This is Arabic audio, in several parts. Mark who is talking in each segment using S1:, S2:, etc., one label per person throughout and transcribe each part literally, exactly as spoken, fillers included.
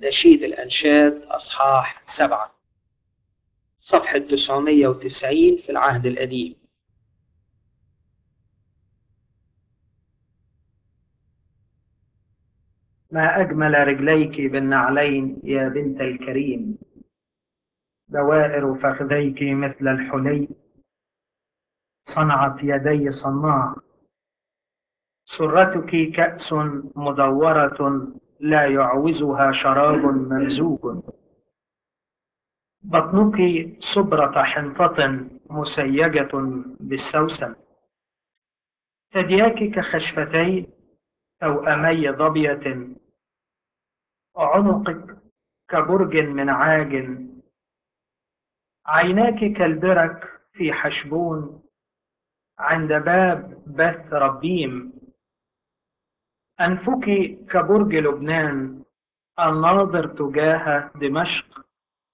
S1: نشيد الأنشاد أصحاح سبعة، صفحة تسعمائة وتسعين في العهد القديم.
S2: ما أجمل رجليك بالنعلين يا بنت الكريم، دوائر فخذيك مثل الحلي، صنعت يدي صناع. سرتك كأس مدورة لا يعوزها شراب ممزوج، بطنك صبرة حنطة مسيجة بالسوسن، ثدياك كخشفتي توأمي ظبية، عنقك كبرج من عاج، عيناك كالبرك في حشبون عند باب بث ربيم، أنفك كبرج لبنان الناظر تجاه دمشق،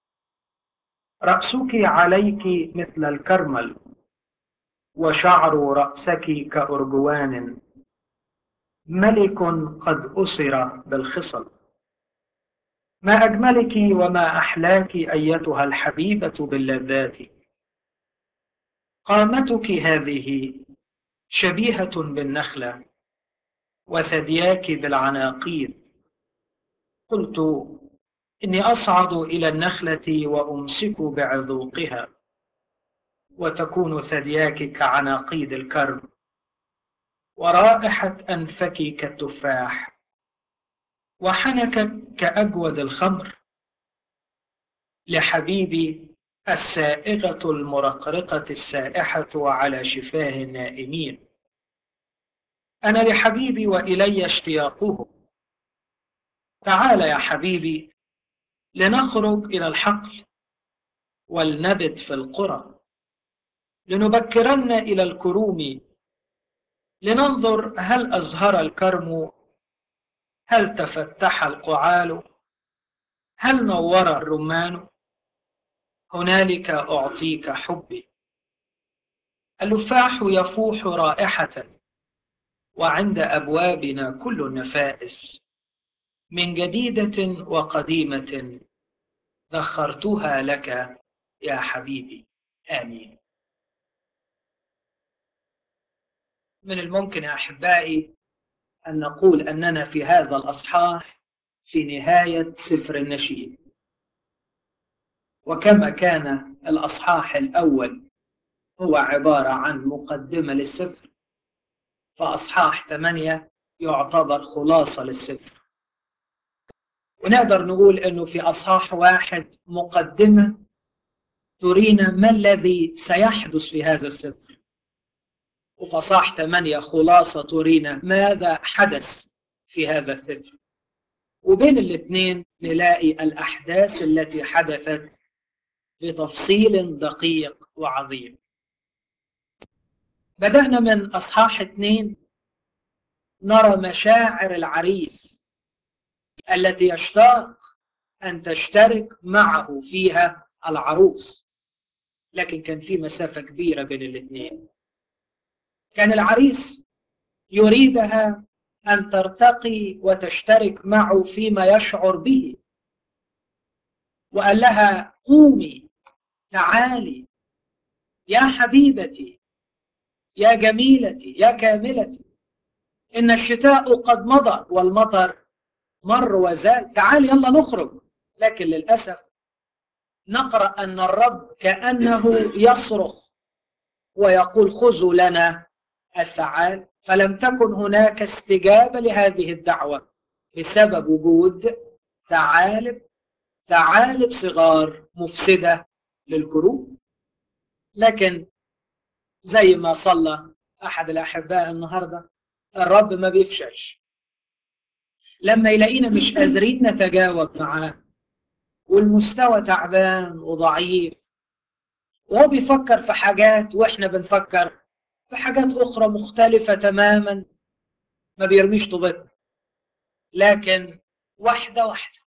S2: رأسك عليك مثل الكرمل وشعر رأسك كأرجوان، ملك قد أسر بالخصل. ما أجملك وما أحلاك أيتها الحبيبة باللذات، قامتك هذه شبيهة بالنخلة وثدياك بالعناقيد. قلت إني أصعد إلى النخلة وأمسك بعذوقها، وتكون ثدياك كعناقيد الكرم ورائحة أنفك كالتفاح وحنكك كأجود الخمر. لحبيبي السائغة المرقرقة السائحة على شفاه النائمين، أنا لحبيبي وإلي اشتياقه. تعال يا حبيبي لنخرج إلى الحقل ولنبت في القرى، لنبكرن إلى الكروم، لننظر هل أزهر الكرم، هل تفتح القعال، هل نور الرمان. هنالك أعطيك حبي، اللفاح يفوح رائحة، وعند أبوابنا كل النفائس من جديدة وقديمة ذخرتها لك يا حبيبي. آمين. من الممكن يا أحبائي أن نقول أننا في هذا الأصحاح في نهاية سفر النشيد، وكما كان الأصحاح الأول هو عبارة عن مقدمة للسفر، فأصحاح ثمانية يعتبر خلاصة للسفر. ونقدر نقول أنه في أصحاح واحد مقدمة ترينا ما الذي سيحدث في هذا السفر، وفي أصحاح ثمانية خلاصة ترينا ماذا حدث في هذا السفر، وبين الاثنين نلاقي الأحداث التي حدثت بتفصيل دقيق وعظيم. بدأنا من أصحاح اثنين نرى مشاعر العريس التي يشتاق أن تشترك معه فيها العروس، لكن كان في مسافة كبيرة بين الاثنين. كان العريس يريدها أن ترتقي وتشترك معه فيما يشعر به، وقال لها قومي تعالي يا حبيبتي يا جميلتي يا كاملتي، إن الشتاء قد مضى والمطر مر وزال، تعالي يلا نخرج. لكن للأسف نقرأ أن الرب كأنه يصرخ ويقول خذوا لنا الثعال، فلم تكن هناك استجابة لهذه الدعوة بسبب وجود ثعالب ثعالب صغار مفسدة للكروب. لكن زي ما صلى أحد الأحباء النهاردة، الرب ما بيفشلش. لما يلاقينا مش قادرين نتجاوب معاه والمستوى تعبان وضعيف، وهو بيفكر في حاجات وإحنا بنفكر في حاجات أخرى مختلفة تماما، ما بيرميش طوبتنا، لكن واحدة واحدة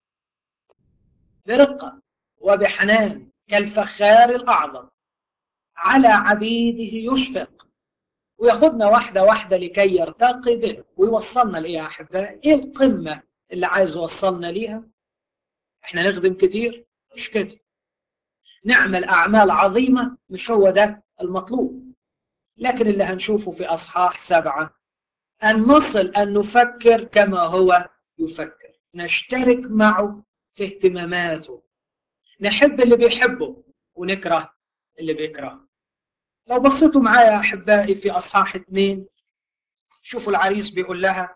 S2: برقة وبحنان كالفخار الأعظم على عبيده يشفق، وياخدنا واحدة واحدة لكي يرتقي به ويوصلنا لإيه يا أحباء؟ إيه القمة اللي عايز يوصلنا ليها؟ احنا نخدم كتير؟ مش كده. نعمل أعمال عظيمة؟ مش هو ده المطلوب. لكن اللي هنشوفه في أصحاح سبعة أن نصل أن نفكر كما هو يفكر، نشترك معه في اهتماماته، نحب اللي بيحبه ونكره اللي بيكره. لو بصيتوا معايا أحبائي في أصحاح اثنين، شوفوا العريس بيقول لها: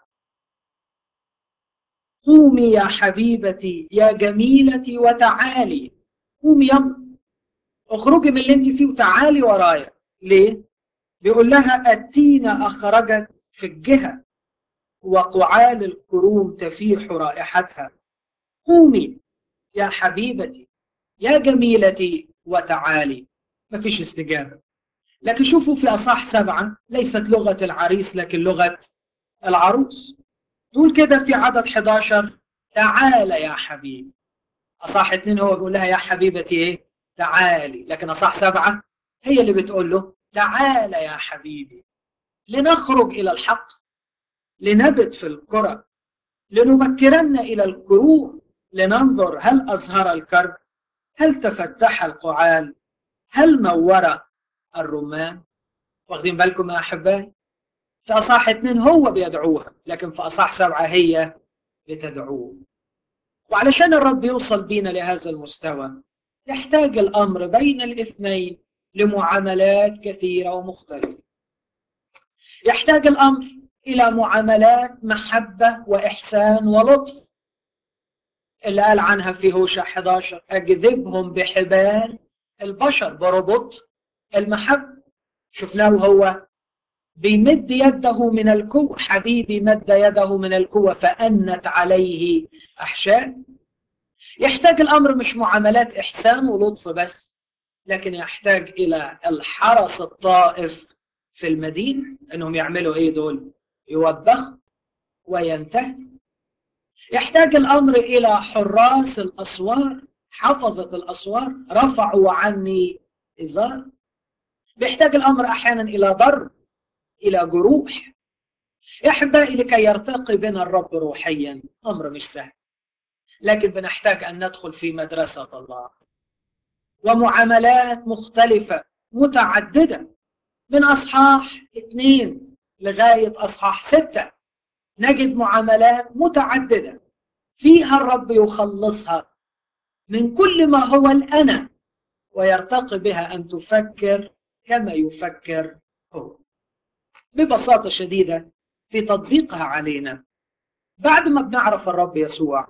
S2: قومي يا حبيبتي يا جميلتي وتعالي. قومي يلا، اخرجي من اللي انت فيه وتعالي ورايا. ليه؟ بيقول لها: التين أخرجت في الجهة وقعال الكروم تفيح رائحتها. قومي يا حبيبتي يا جميلتي وتعالي. مفيش استجابة. لكن شوفوا في أصحاح سبعة ليست لغة العريس لكن لغة العروس. تقول كده في عدد احد عشر: تعال يا حبيبي. أصحاح اثنين هو بيقول لها يا حبيبتي ايه؟ تعالي. لكن أصحاح سبعة هي اللي بتقول له تعال يا حبيبي، لنخرج إلى الحق، لنبت في القرى، لنبكرن إلى الكروم، لننظر هل أزهر الكرب، هل تفتح القعال، هل نور الرمان. واخدين بالكم يا أحبائي؟ في أصحاح اثنين هو بيدعوها، لكن في أصحاح سبعة هي بتدعوه. وعلشان الرب يوصل بينا لهذا المستوى يحتاج الأمر بين الاثنين لمعاملات كثيرة ومختلفة. يحتاج الأمر إلى معاملات محبة وإحسان ولطف، اللي قال عنها في هوشع احد عشر: أجذبهم بحبال البشر بربط المحبة. شفناه هو بيمد يده من الكوع، حبيبي مد يده من الكوع فأنت عليه أحشاء. يحتاج الأمر مش معاملات إحسان ولطف بس، لكن يحتاج إلى الحرس الطائف في المدينة، أنهم يعملوا إيه دول؟ يوبخوا وينتهي. يحتاج الأمر إلى حراس الأسوار، حفظة الأسوار، رفعوا عني إزار. بيحتاج الأمر أحيانا إلى ضرب، إلى جروح. يا أحبائي، لكي يرتقي بنا الرب روحيا أمر مش سهل، لكن بنحتاج أن ندخل في مدرسة الله ومعاملات مختلفة متعددة. من أصحاح اثنين لغاية أصحاح ستة نجد معاملات متعددة فيها الرب يخلصها من كل ما هو الأنا، ويرتقي بها أن تفكر كما يفكر هو. ببساطة شديدة في تطبيقها علينا، بعد ما بنعرف الرب يسوع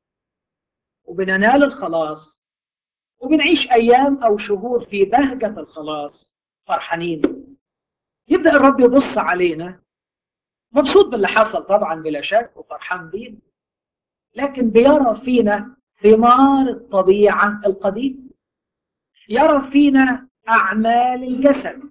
S2: وبننال الخلاص وبنعيش أيام أو شهور في بهجة الخلاص فرحانين، يبدأ الرب يبص علينا مبسوط باللي حصل طبعا بلا شك وفرحان بينا، لكن بيرى فينا ثمار الطبيعة القديمة، يرى فينا أعمال الجسد،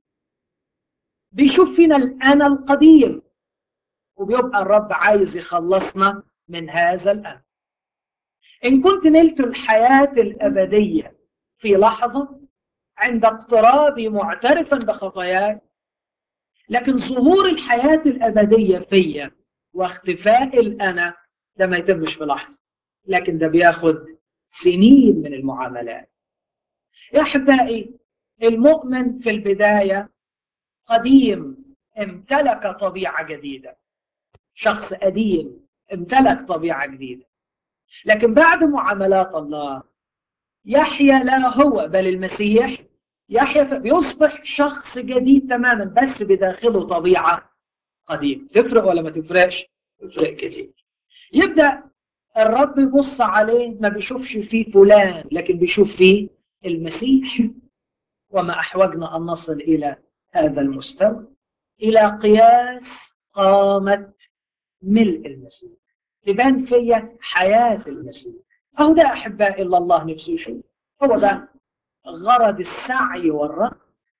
S2: بيشوف فينا الأنا القديم، وبيبقى الرب عايز يخلصنا من هذا الأنا. إن كنت نلت الحياة الأبدية في لحظة عند اقترابي معترفا بخطاياي، لكن ظهور الحياة الأبدية فيا واختفاء الأنا ده ما يتمش في لحظة، لكن ده بياخد سنين من المعاملات. يا أحبائي، المؤمن في البداية قديم امتلك طبيعة جديدة، شخص قديم امتلك طبيعة جديدة، لكن بعد معاملات الله يحيا لا هو بل المسيح، يحيا بيصبح شخص جديد تماما بس بداخله طبيعة قديمة. تفرق ولا ما تفرقش؟ تفرق كتير. يبدأ الرب يبص عليه ما بيشوفش فيه فلان، لكن بيشوف فيه المسيح. وما أحوجنا أن نصل إلى هذا المستوى، إلى قياس قامة ملء المسيح، تبان فيا حياة المسيح. أهو ده أحبائي إلا الله نفسه يشوف، هو ده غرض السعي والرغب.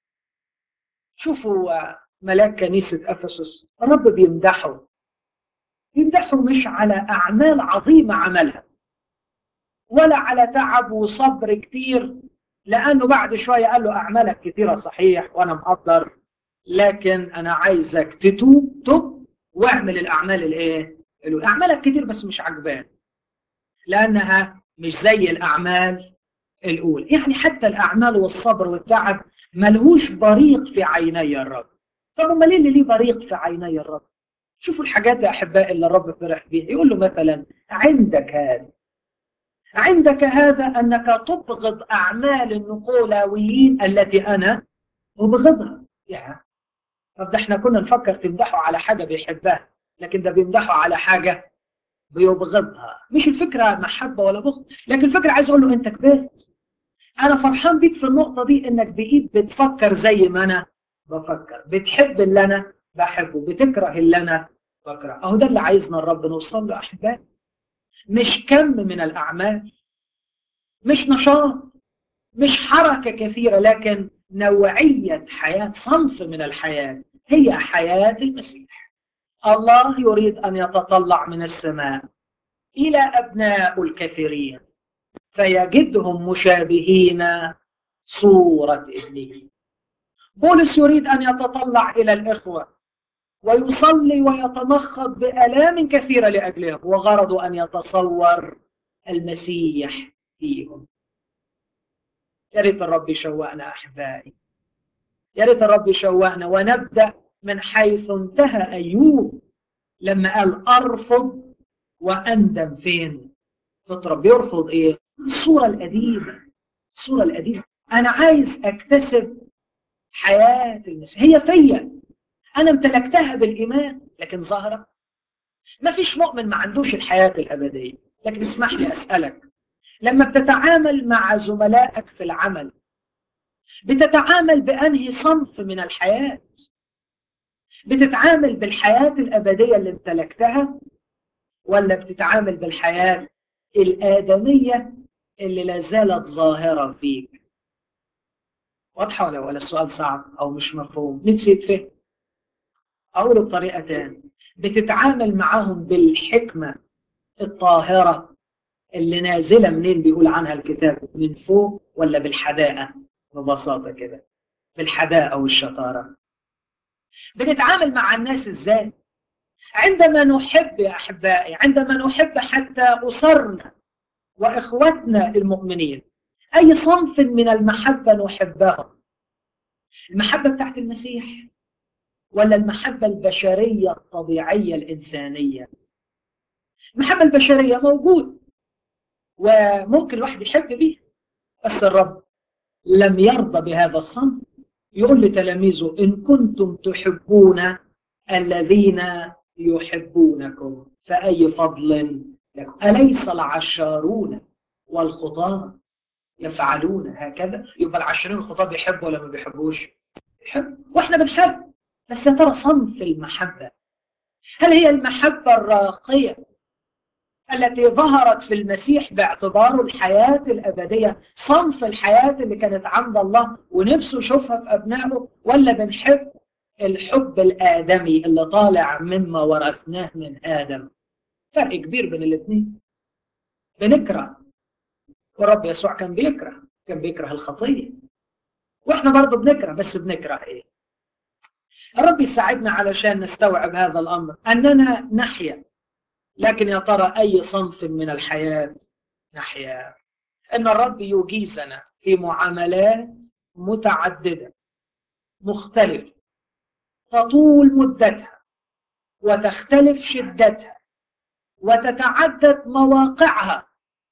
S2: شوفوا ملاك كنيسة أفسس الرب بيمدحه، يمدحه مش على أعمال عظيمة عملها ولا على تعب وصبر كتير، لأنه بعد شوية قال له أعمالك كتيرة صحيح وأنا مقدر، لكن أنا عايزك تتوب تب واعمل الأعمال الإيه؟ أعمالك كتير بس مش عجبان، لأنها مش زي الأعمال الأولى. يعني حتى الأعمال والصبر والتعب ملهوش بريق في عيني الرب. طب امال ايه اللي ليه بريق في عيني الرب؟ شوفوا الحاجات يا أحبائي اللي الرب فرح بيها. يقول له مثلا عندك هذا عندك هذا أنك تبغض أعمال النقولاويين التي أنا أبغضها. يعني طب ده احنا كنا نفكر تمدحه على حاجة بيحبها، لكن ده بيمدحه على حاجة بيبغضها. مش الفكرة محبة ولا بغض، لكن الفكرة عايز أقول له أنت كبرت. أنا فرحان بيك في النقطة دي، إنك بقيت بتفكر زي ما أنا بفكر، بتحب اللي أنا بحبه، بتكره اللي أنا بكره. أهو ده اللي عايزنا الرب نوصل له أحبائي. مش كم من الأعمال، مش نشاط، مش حركة كثيرة، لكن نوعية حياة، صنف من الحياة هي حياة المسيح. الله يريد أن يتطلع من السماء إلى أبناء الكثيرين فيجدهم مشابهين صورة ابنه. بولس يريد أن يتطلع إلى الإخوة ويصلي ويتمخض بآلام كثيرة لأجلهم، وغرضه أن يتصور المسيح فيهم. يا ريت الرب يشوقنا أحبائي، يا ريت الرب يشوقنا ونبدأ من حيث انتهى أيوب لما قال أرفض وأندم. فين؟ فالرب يرفض إيه؟ الصورة القديمة، الصورة القديمة. أنا عايز أكتسب حياة المسيح، هي فيا، أنا امتلكتها بالإيمان لكن ظاهرة. ما فيش مؤمن ما عندوش الحياة الأبدية. لكن اسمح لي أسألك، لما بتتعامل مع زملائك في العمل بتتعامل بأنهي صنف من الحياة؟ بتتعامل بالحياة الأبدية اللي امتلكتها، ولا بتتعامل بالحياة الآدمية اللي لا زالت ظاهرة فيك؟ واضحة ولا ولا السؤال صعب أو مش مفهوم؟ نفسي يتفهم. أقوله بطريقة تانية، بتتعامل معهم بالحكمة الطاهرة اللي نازلة منين بيقول عنها الكتاب؟ من فوق، ولا بالحداءة؟ ببساطة كده بالحداءة والشطارة. بنتعامل مع الناس ازاي؟ عندما نحب يا أحبائي، عندما نحب حتى أسرنا وإخوتنا المؤمنين، أي صنف من المحبة نحبها؟ المحبة بتاعت المسيح ولا المحبة البشرية الطبيعية الإنسانية؟ المحبة البشرية موجود وممكن الواحد يحب بيه، بس الرب لم يرضى بهذا الصنف. يقول لتلاميذه إن كنتم تحبون الذين يحبونكم فأي فضل لكم؟ أليس العشارون والخطاة يفعلون هكذا؟ يبقى العشرين الخطاة بيحبوا ولا ما بيحبوش؟ بيحبوا، واحنا بنحب. بس يا ترى صنف المحبة، هل هي المحبة الراقية التي ظهرت في المسيح باعتباره الحياة الأبدية، صنف الحياة اللي كانت عند الله ونفسه يشوفها في أبنائه، ولا بنحب الحب الآدمي اللي طالع مما ورثناه من آدم؟ فرق كبير بين الاثنين. بنكره، ورب يسوع كان بيكره، كان بيكره الخطية، واحنا برضه بنكره، بس بنكره ايه؟ الرب يساعدنا علشان نستوعب هذا الأمر، أننا نحيا، لكن يا ترى أي صنف من الحياة نحيا؟ أن الرب يجيزنا في معاملات متعددة مختلفة تطول مدتها وتختلف شدتها وتتعدد مواقعها،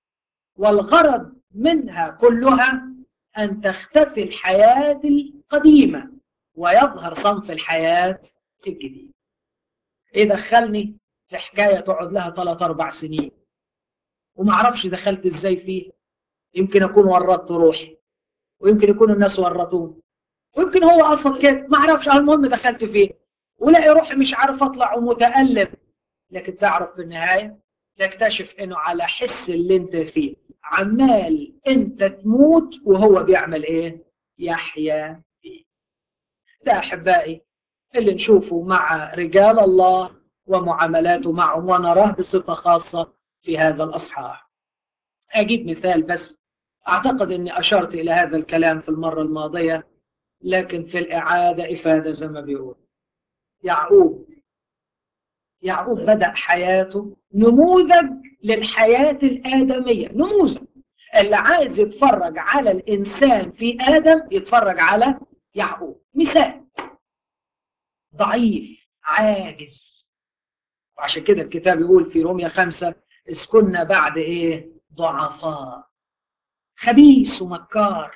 S2: والغرض منها كلها أن تختفي الحياة القديمة ويظهر صنف الحياة الجديد. إيه دخلني في حكاية تقعد لها ثلاث أربع سنين وما أعرفش دخلت إزاي فيه؟ يمكن أكون ورطت روحي، ويمكن يكون الناس ورطوني، ويمكن هو أصلا كده ما أعرفش. المهم دخلت فيه ولاقي روحي مش عارف أطلع ومتألم. لكن تعرف في النهاية تكتشف إنه على حس اللي أنت فيه عمال أنت تموت وهو بيعمل إيه؟ يحيا فيه. ده أحبائي اللي نشوفه مع رجال الله ومعاملاته معهم، ونراه بصفة خاصة في هذا الأصحاح. أجيب مثال بس، أعتقد أني أشرت إلى هذا الكلام في المرة الماضية، لكن في الإعادة إفادة زي ما بيقول. يعقوب يعقوب بدأ حياته نموذج للحياة الآدمية، نموذج. اللي عايز يتفرج على الإنسان في آدم يتفرج على يعقوب، مثال ضعيف عاجز. وعشان كده الكتاب يقول في رومية خمسة إذ كنا بعد إيه؟ ضعفاء. خبيث ومكار،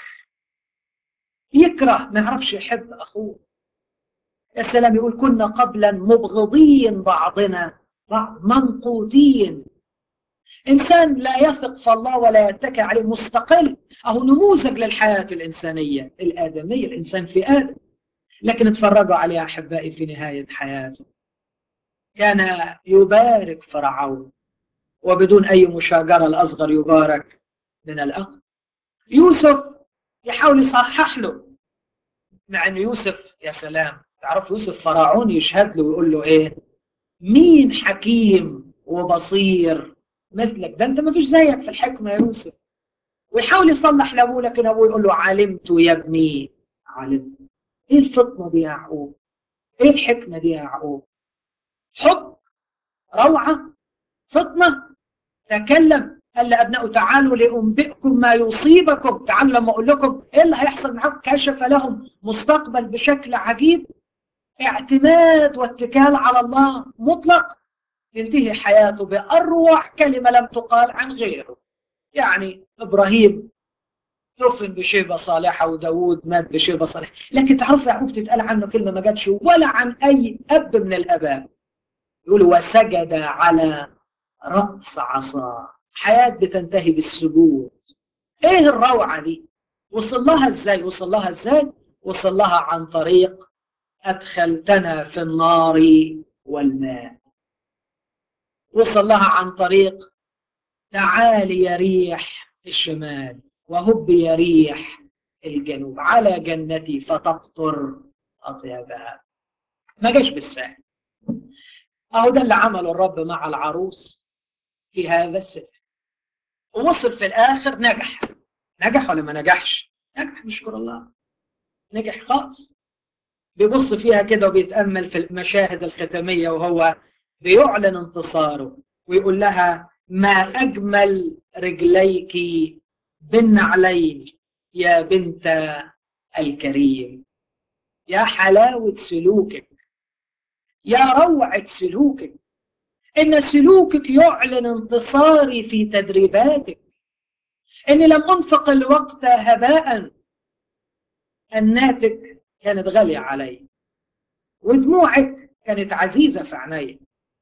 S2: يكره، ما يعرفش يحب أخوه. يا سلام، يقول كنا قبلا مبغضين بعضنا بعض، منقوطين. إنسان لا يثق في الله ولا يتكى عليه، مستقل. أهو نموذج للحياة الإنسانية الآدمية، الإنسان في آدم. لكن اتفرجوا عليه أحبائي في نهاية حياته، كان يبارك فرعون، وبدون أي مشاجرة الأصغر يبارك من الأقل. يوسف يحاول يصحح له، مع أن يوسف يا سلام، تعرف يوسف فرعون يشهد له ويقول له إيه؟ مين حكيم وبصير مثلك؟ ده أنت ما فيش زيك في الحكمة يا يوسف. ويحاول يصلح لأبوه، لكن أبوه يقول له علمت يا ابني علمت. إيه الفطنة دي يا يعقوب؟ إيه الحكمة دي يا يعقوب؟ حب، روعة، فطنة. تكلم، قال لأبنائه تعالوا لأنبئكم ما يصيبكم. تعالوا لما أقول لكم إيه اللي هيحصل معاكم. كشف لهم مستقبل بشكل عجيب. اعتماد واتكال على الله مطلق. تنتهي حياته بأروع كلمة لم تقال عن غيره. يعني إبراهيم دفن بشيبة صالحة، وداود مات بشيبة صالحة. لكن تعرف يعقوب تتقال عنه كلمة ما جاتش ولا عن أي أب من الآباء. يقول وسجد على رأس عصاه. حياة بتنتهي بالسجود. ايه الروعة دي؟ وصل لها ازاي؟ وصل لها ازاي؟ وصل لها عن طريق أدخلتنا في النار والماء. وصل لها عن طريق تعالي يا ريح الشمال وهب يا ريح الجنوب على جنتي فتقطر أطيبها. ما جاش بالسهل. اهو ده اللي عمله الرب مع العروس في هذا السفر. ووصل في الآخر نجح. نجح ولا ما نجحش؟ نجح، نشكر الله، نجح خالص. بيبص فيها كده وبيتأمل في المشاهد الختامية وهو بيعلن انتصاره، ويقول لها ما أجمل رجليك بالنعلين يا بنت الكريم. يا حلاوة سلوكك، يا روعة سلوكك. إن سلوكك يعلن انتصاري في تدريباتك. إني لم أنفق الوقت هباء. الناتج كانت غالية علي، ودموعك كانت عزيزة في عيني.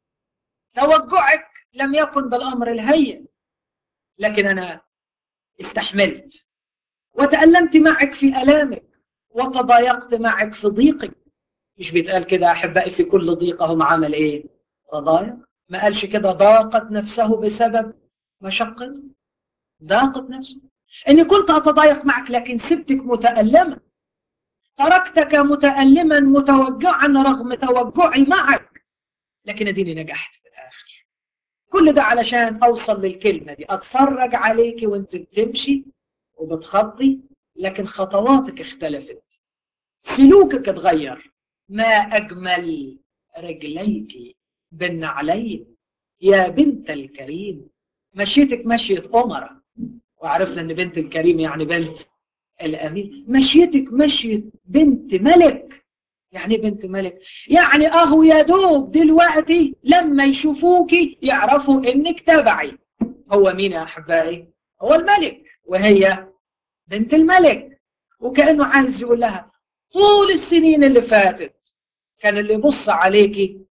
S2: توجعك لم يكن بالأمر الهين، لكن أنا استحملت وتألمت معك في ألامك وتضايقت معك في ضيقك. مش بيتقال كده أحبائي في كل ضيقهم عمل إيه؟ تضايق. ما قالش كده ضاقت نفسه بسبب مشقة؟ ضاقت نفسه. إني كنت أتضايق معك لكن سبتك متألمة. تركتك متألما متوجعا رغم توجعي معك، لكن اديني نجحت في الآخر. كل ده علشان أوصل للكلمة دي. أتفرج عليك وانت بتمشي وبتخطي، لكن خطواتك اختلفت، سلوكك اتغير. ما أجمل رجليك بالنعلين يا بنت الكريم. مشيتك مشية أمرة، وعرفنا أن بنت الكريم يعني بنت الأمين. مشيتك مشية بنت ملك. يعني بنت ملك يعني أهو يا دوب دلوقتي لما يشوفوكي يعرفوا إنك تبعي. هو مين يا أحبائي؟ هو الملك، وهي بنت الملك. وكأنه عايز يقول لها طول السنين اللي فاتت كان اللي يبص عليكي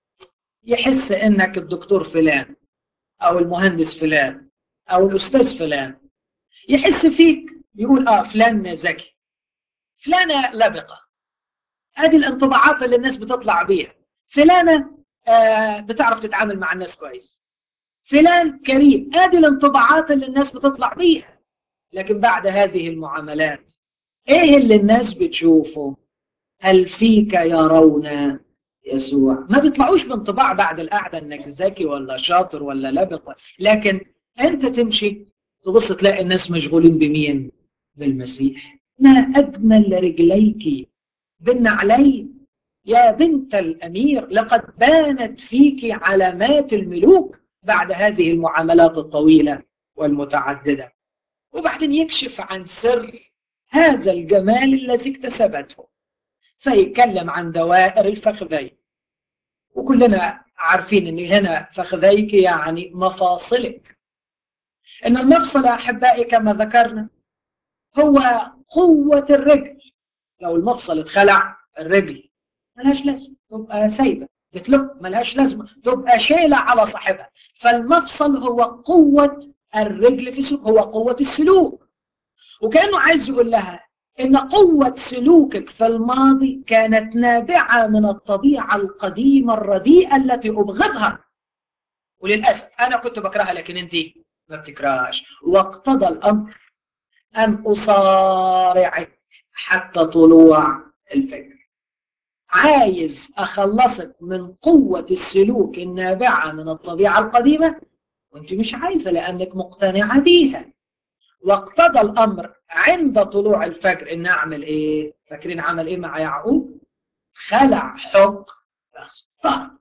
S2: يحس إنك الدكتور فلان أو المهندس فلان أو الأستاذ فلان. يحس فيك يقول آه فلان ذكي، فلانة لبقة. هذه الانطباعات اللي الناس بتطلع بيها. فلانة آه بتعرف تتعامل مع الناس كويس، فلان كريم. هذه الانطباعات اللي الناس بتطلع بيها. لكن بعد هذه المعاملات ايه اللي الناس بتشوفه؟ هل فيك يرون يسوع؟ ما بيطلعوش بانطباع بعد القعدة انك ذكي ولا شاطر ولا لبق، لكن انت تمشي تبص تلاقي الناس مشغولين بمين؟ بالمسيح. ما اجمل رجليك بالنعلين يا بنت الأمير لقد بانت فيك علامات الملوك بعد هذه المعاملات الطويلة والمتعددة. وبعدين يكشف عن سر هذا الجمال الذي اكتسبته، فيتكلم عن دوائر الفخذين. وكلنا عارفين ان هنا فخذيك يعني مفاصلك. ان المفصل يا احبائي كما ذكرنا هو قوة الرجل. لو المفصل اتخلع الرجل ملهاش لازمة، تبقى سايبة بتلق، ملهاش لازمة، تبقى شيلة على صاحبها. فالمفصل هو قوة الرجل في السلوك، هو قوة السلوك. وكأنه عايز يقول لها إن قوة سلوكك في الماضي كانت نابعة من الطبيعة القديمة الرديئة التي أبغضها، وللأسف أنا كنت بكرهها لكن أنت ما بتكرهاش. واقتضى الأمر أن أصارعك حتى طلوع الفجر. عايز أخلصك من قوة السلوك النابعة من الطبيعة القديمة وأنت مش عايزة لأنك مقتنعة بيها. واقتضى الأمر عند طلوع الفجر إن أعمل إيه؟ فاكرين عمل إيه مع يعقوب؟ خلع حق أخطأ،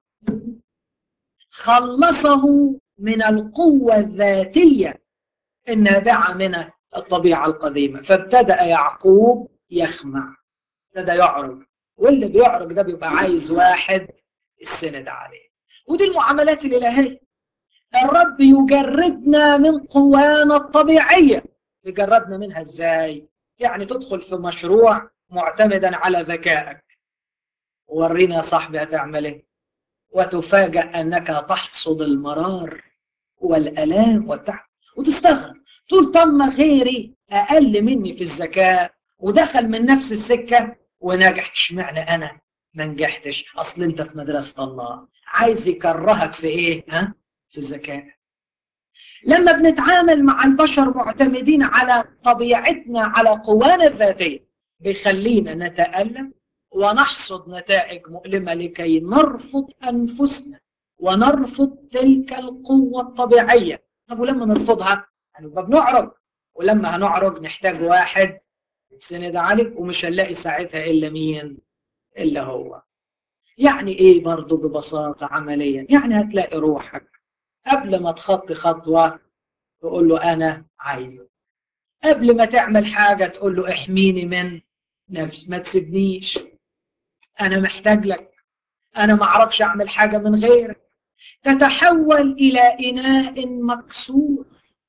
S2: خلصه من القوة الذاتية النابعة من الطبيعة القديمة. فابتدأ يعقوب يخمع، ابتدى يعرج، واللي بيعرج ده بيبقى عايز واحد السند عليه. ودي المعاملات الإلهية. الرب يجردنا من قوانا الطبيعية. يجردنا منها ازاي؟ يعني تدخل في مشروع معتمدا على ذكائك، ورينا يا صاحبي هتعمل ايه، وتفاجأ انك تحصد المرار والالام والتعب وتستغرب، تقول طب ما غيري اقل مني في الذكاء ودخل من نفس السكة ونجح، اشمعنى انا ما نجحتش؟ اصل انت في مدرسة الله. عايز يكرهك في ايه؟ ها؟ في الذكاء. لما بنتعامل مع البشر معتمدين على طبيعتنا، على قوانا الذاتية، بيخلينا نتألم ونحصد نتائج مؤلمة لكي نرفض أنفسنا ونرفض تلك القوة الطبيعية. طب ولما نرفضها هنبقى بنعرج، ولما هنعرج نحتاج واحد يتسند عليك، ومش هنلاقي ساعتها إلا مين؟ إلا هو. يعني إيه برضو ببساطة عمليا؟ يعني هتلاقي روحك قبل ما تخطي خطوة تقول له أنا عايزك، قبل ما تعمل حاجة تقول له احميني من نفس، ما تسيبنيش، أنا محتاج لك، أنا ما أعرفش أعمل حاجة من غيرك. تتحول إلى إناء مكسور،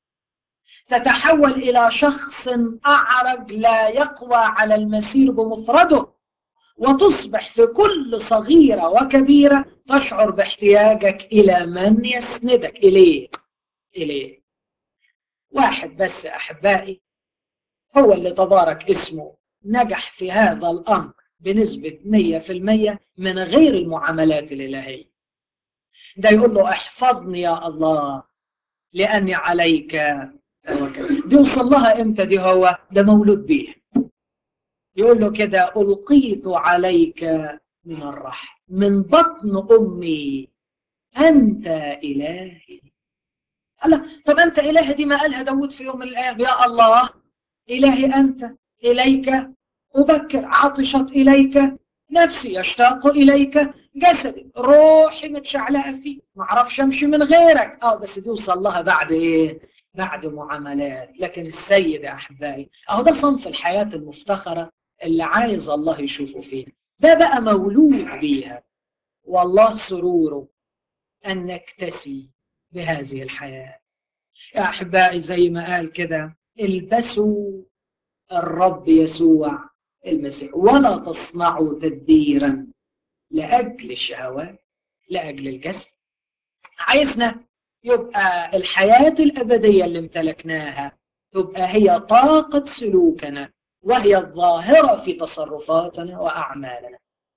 S2: تتحول إلى شخص أعرج لا يقوى على المسير بمفرده، وتصبح في كل صغيرة وكبيرة تشعر باحتياجك إلى من يسندك إليه. إليه واحد بس أحبائي هو اللي تبارك اسمه نجح في هذا الأمر بنسبة مية في المية من غير المعاملات الإلهية. ده يقول له احفظني يا الله لأني عليك توكل. دي وصل لها إمتى؟ دي هو ده مولود به. يقول له كده ألقيت عليك من الرحم من بطن أمي أنت إلهي. الله، طب أنت إله دي ما قالها داود في يوم من الأيام. يا الله إلهي أنت، إليك أبكر، عطشت إليك نفسي، يشتاق إليك جسدي، روحي متشعلقة فيك، ما أعرفش أمشي من غيرك. أه بس دي وصل لها بعد إيه؟ بعد معاملات. لكن السيد يا أحبائي أهو ده صنف الحياة المفتخرة اللي عايز الله يشوفه فيه. ده بقى مولود بيها، والله سروره أن نكتسي بهذه الحياة. يا أحبائي زي ما قال كده البسوا الرب يسوع المسيح ولا تصنعوا تدبيرا لأجل الشهوات لأجل الجسد. عايزنا يبقى الحياة الأبدية اللي امتلكناها تبقى هي طاقة سلوكنا وهي الظاهرة في تصرفاتنا وأعمالنا.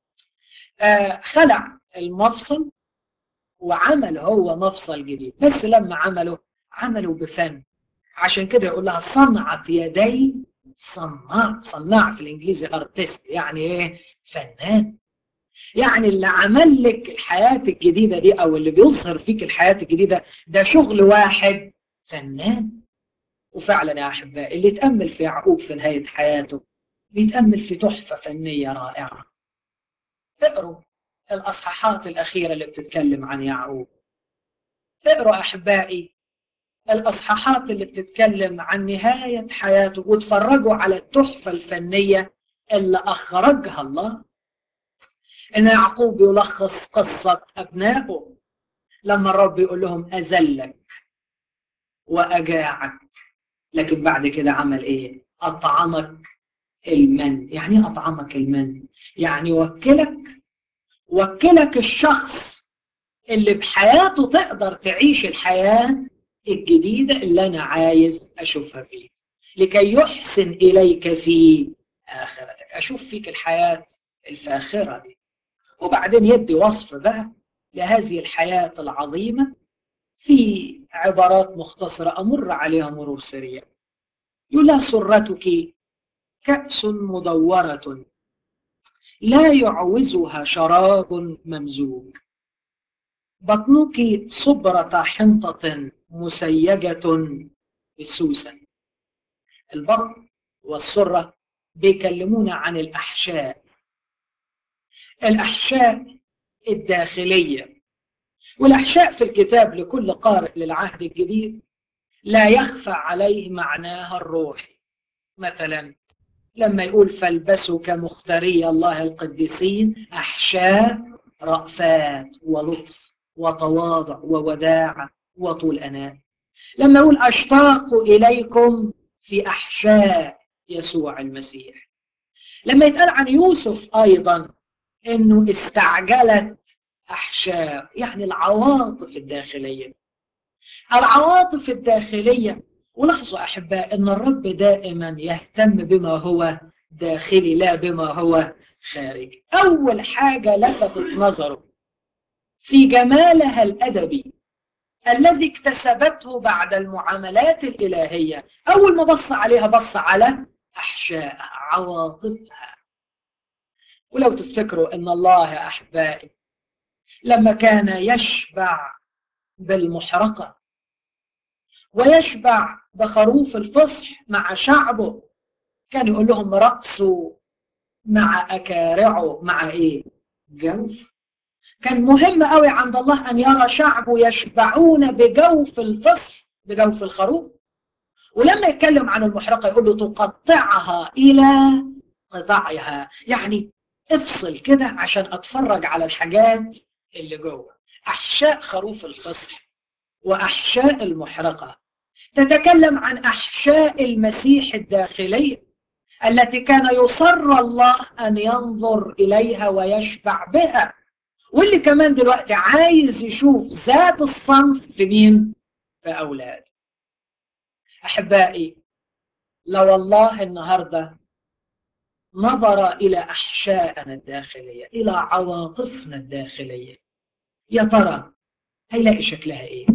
S2: آه خلع المفصل وعمل هو مفصل جديد، بس لما عمله عمله بفن. عشان كده يقول لها صنعت يدي صناع. صناع في الانجليزي ارتست، يعني ايه؟ فنان. يعني اللي عمل لك الحياة الجديدة دي او اللي بيظهر فيك الحياة الجديدة ده شغل واحد فنان. وفعلا يا احبائي اللي يتأمل في يعقوب في نهاية حياته بيتأمل في تحفة فنية رائعة. اقروا الأصحاحات الأخيرة اللي بتتكلم عن يعقوب. اقروا أحبائي الأصحاحات اللي بتتكلم عن نهاية حياته، وتفرجوا على التحفة الفنية اللي أخرجها الله. إن يعقوب يلخص قصة أبنائه لما الرب يقول لهم أذلك وأجاعك، لكن بعد كده عمل إيه؟ أطعمك المن. يعني إيه أطعمك المن؟ يعني وكلك وكلك الشخص اللي بحياته تقدر تعيش الحياة الجديدة اللي أنا عايز أشوفها فيه، لكي يحسن إليك في آخرتك. أشوف فيك الحياة الفاخرة دي. وبعدين يدي وصف بقى لهذه الحياة العظيمة في عبارات مختصرة أمر عليها مرور سريع. يقول لها سرتك كأس مدورة لا يعوزها شراب ممزوج، بطنك صبرة حنطة مسيجة بالسوسن. البطن والسرة بيكلمونا عن الأحشاء، الأحشاء الداخلية. والأحشاء في الكتاب لكل قارئ للعهد الجديد لا يخفى عليه معناها الروحي. مثلا لما يقول فالبسوا كمختاري الله القديسين أحشاء رأفات ولطف وتواضع ووداعة وطول أناة. لما يقول أشتاق إليكم في أحشاء يسوع المسيح. لما يتقال عن يوسف أيضا أنه استعجلت أحشاء، يعني العواطف الداخلية. العواطف الداخلية. ولاحظوا أحباء أن الرب دائما يهتم بما هو داخلي لا بما هو خارجي. أول حاجة لفتت نظره في جمالها الأدبي الذي اكتسبته بعد المعاملات الإلهية، أول ما بص عليها بص على أحشاء عواطفها. ولو تفتكروا أن الله أحبائي لما كان يشبع بالمحرقة ويشبع بخروف الفصح مع شعبه، كان يقول لهم رأسه مع أكارعه مع إيه؟ جوف. كان مهم قوي عند الله أن يرى شعبه يشبعون بجوف الفصح، بجوف الخروف. ولما يتكلم عن المحرقة يقول له تقطعها إلى قطعها، يعني افصل كده عشان أتفرج على الحاجات اللي جوه. أحشاء خروف الفصح وأحشاء المحرقة تتكلم عن أحشاء المسيح الداخلية التي كان يصر الله أن ينظر إليها ويشبع بها، واللي كمان دلوقتي عايز يشوف ذات الصنف في مين؟ في أولاد. أحبائي لو الله النهاردة نظر إلى أحشائنا الداخلية، إلى عواطفنا الداخلية، يا ترى هيلاقي شكلها إيه؟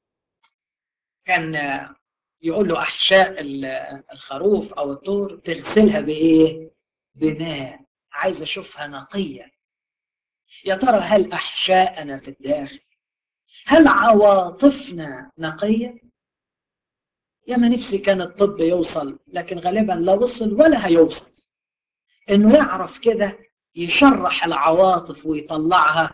S2: كان يقول له أحشاء الخروف أو الطور تغسلها بإيه؟ بماء. عايز أشوفها نقية. يا ترى هل أحشائنا في الداخل، هل عواطفنا نقية؟ يا ما نفسي كان الطب يوصل، لكن غالبا لا وصل ولا هيوصل، إنه يعرف كده يشرح العواطف ويطلعها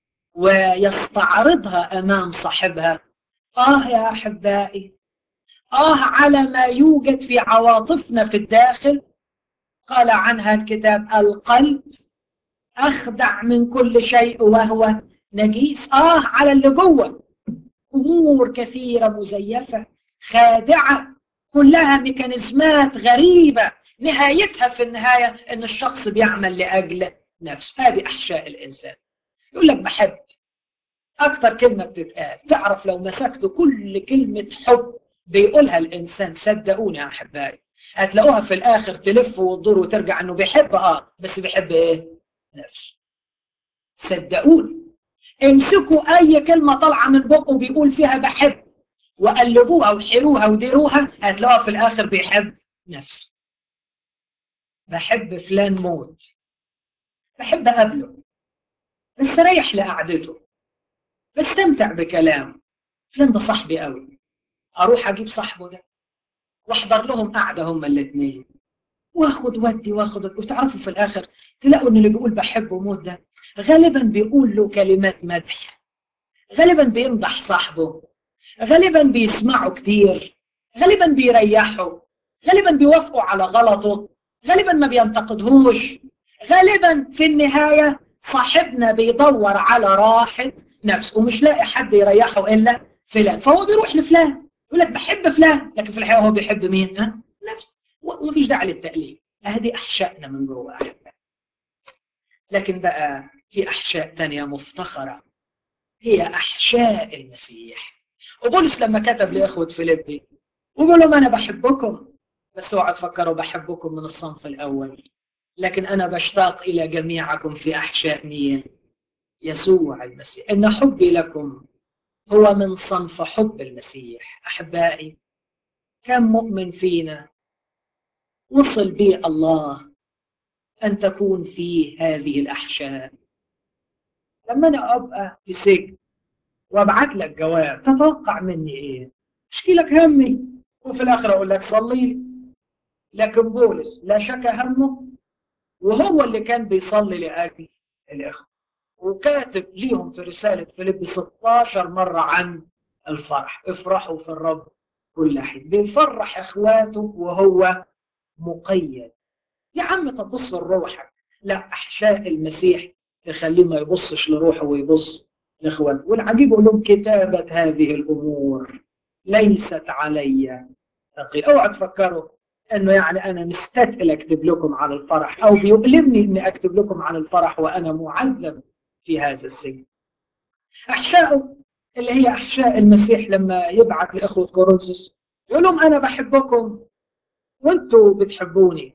S2: ويستعرضها أمام صاحبها. آه يا أحبائي، آه على ما يوجد في عواطفنا في الداخل. قال عنها الكتاب القلب أخدع من كل شيء وهو نجيس. آه على اللي جوه أمور كثيرة مزيفة خادعة، كلها ميكانيزمات غريبة، نهايتها في النهاية أن الشخص بيعمل لأجل نفسه. هذه أحشاء الإنسان. يقول لك بحب، أكتر كلمة بتتقال. تعرف لو مسكت كل كلمة حب بيقولها الإنسان، صدقوني يا أحبائي هتلاقوها في الآخر تلف وتدور وترجع أنه بيحب، آه بس بيحب إيه؟ نفسه. صدقوني امسكوا أي كلمة طالعة من بقه بيقول فيها بحب وقلبوها وحيروها وديروها، هتلاقوها في الآخر بيحب نفسه. بحب فلان موت، بحب أقابله، بستريح لقعدته، بستمتع بكلامه. فلان ده صاحبي قوي، أروح أجيب صاحبه ده واحضر لهم قعدة هما الاثنين، واخد ودي واخد، وتعرفوا في الاخر تلاقوا ان اللي بيقول بحبه موت ده غالبا بيقول له كلمات مدح، غالبا بيمدح صاحبه، غالبا بيسمعه كتير، غالبا بيريحه، غالبا بيوافقوا على غلطه، غالبا ما بينتقدهوش، غالبا في النهاية صاحبنا بيدور على راحة نفسه ومش لاقي حد يريحه إلا فلان، فهو بيروح لفلان يقول لك بحب فلان، لكن في الحقيقة هو بيحب مين؟ ها؟ نفسه. ومفيش داعي للتقليد، هذه أحشائنا من جوه أحبائي. لكن بقى في أحشاء تانية مفتخرة، هي أحشاء المسيح. وبولس لما كتب لإخوة فيليبي وقال لهم أنا بحبكم، بس اوعوا تفكروا بحبكم من الصنف الأول، لكن أنا بشتاق إلى جميعكم في أحشاء مين؟ يسوع المسيح. إن حبي لكم هو من صنف حب المسيح. أحبائي، كم مؤمن فينا وصل بي الله أن تكون فيه هذه الأحشاء؟ لما أنا أبقى في سجن وابعت لك جواب، تتوقع مني إيه؟ أشكي لك همي وفي الآخر أقول لك صلي لي. لكن بولس لا شك همه، وهو اللي كان بيصلي لأجل الإخوة، وكاتب ليهم في رسالة فيليبي ستاشر مرة عن الفرح. افرحوا في الرب كل حين. بيفرح إخواته وهو مقيد. يا عم تبص لروحك، لا، أحشاء المسيح تخليه ما يبصش لروحه ويبص لإخواته. والعجيب يقول لهم كتابة هذه الأمور ليست علي ثقيل. اوعى تفكروا انه يعني انا مستثقل اكتب لكم عن الفرح، او بيؤلمني اني اكتب لكم عن الفرح وانا معذب في هذا السجن. احشاءه اللي هي احشاء المسيح لما يبعث لاخوه كورنثوس يقول لهم انا بحبكم وانتوا بتحبوني،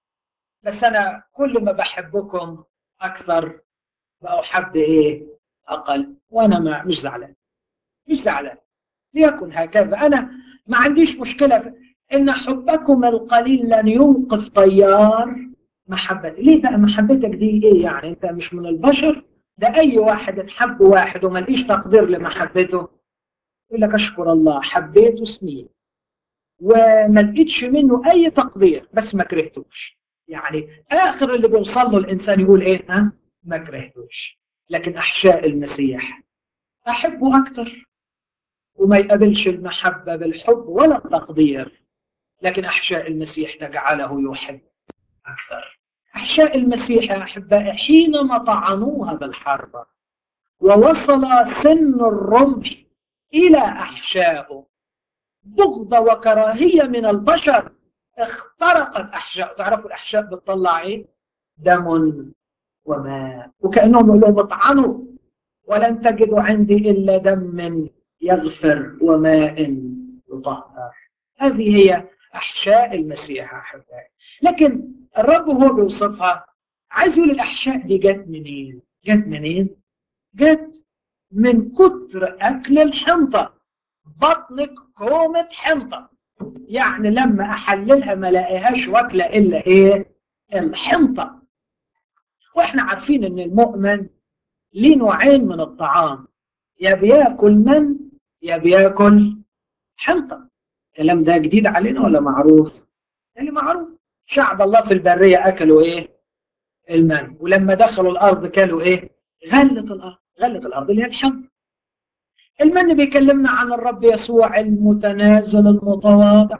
S2: بس انا كل ما بحبكم اكثر بأحب ايه؟ اقل. وانا ما مش زعلان، مش زعلان. ليكن هكذا. انا ما عنديش مشكله ان حبكم القليل لن يوقف طيار محبتي. ليه بقى محبتك دي ايه يعني؟ انت مش من البشر؟ ده اي واحد انحب واحد وما لقيش تقدير لمحبته يقول لك اشكر الله حبيته سنين وما لقيتش منه اي تقدير بس ما كرهتوش. يعني اخر اللي بيوصل له الانسان يقول ايه؟ ها؟ ما كرهتوش. لكن احشاء المسيح احبه اكتر وما يقابلش المحبة بالحب ولا التقدير، لكن أحشاء المسيح تجعله يحب أكثر. أحشاء المسيح يا أحبائي حينما طعنوها بالحرب ووصل سن الرمح إلى أحشائه، بغضة وكراهية من البشر اخترقت أحشاء. تعرفوا الأحشاء بتطلع إيه؟ دم وماء. وكأنهم يقولوا اطعنوا ولن تجدوا عندي إلا دم يغفر وماء يطهر. هذه هي أحشاء المسيح أحبائي. لكن الرب هو بيوصفها عايز يقول الأحشاء دي جت منين؟ جت منين؟ جت من كتر أكل الحنطة. بطنك كومة حنطة، يعني لما أحللها ما لاقيهاش واكلة إلا إيه؟ الحنطة. وإحنا عارفين إن المؤمن ليه نوعين من الطعام، يا بياكل من يا بياكل حنطة. الكلام ده جديد علينا ولا معروف؟ يعني معروف. شعب الله في البرية أكلوا إيه؟ المن. ولما دخلوا الأرض كلوا إيه؟ غلة الأرض. غلة الأرض اللي هي الحنطة. المن بيكلمنا عن الرب يسوع المتنازل المتواضع،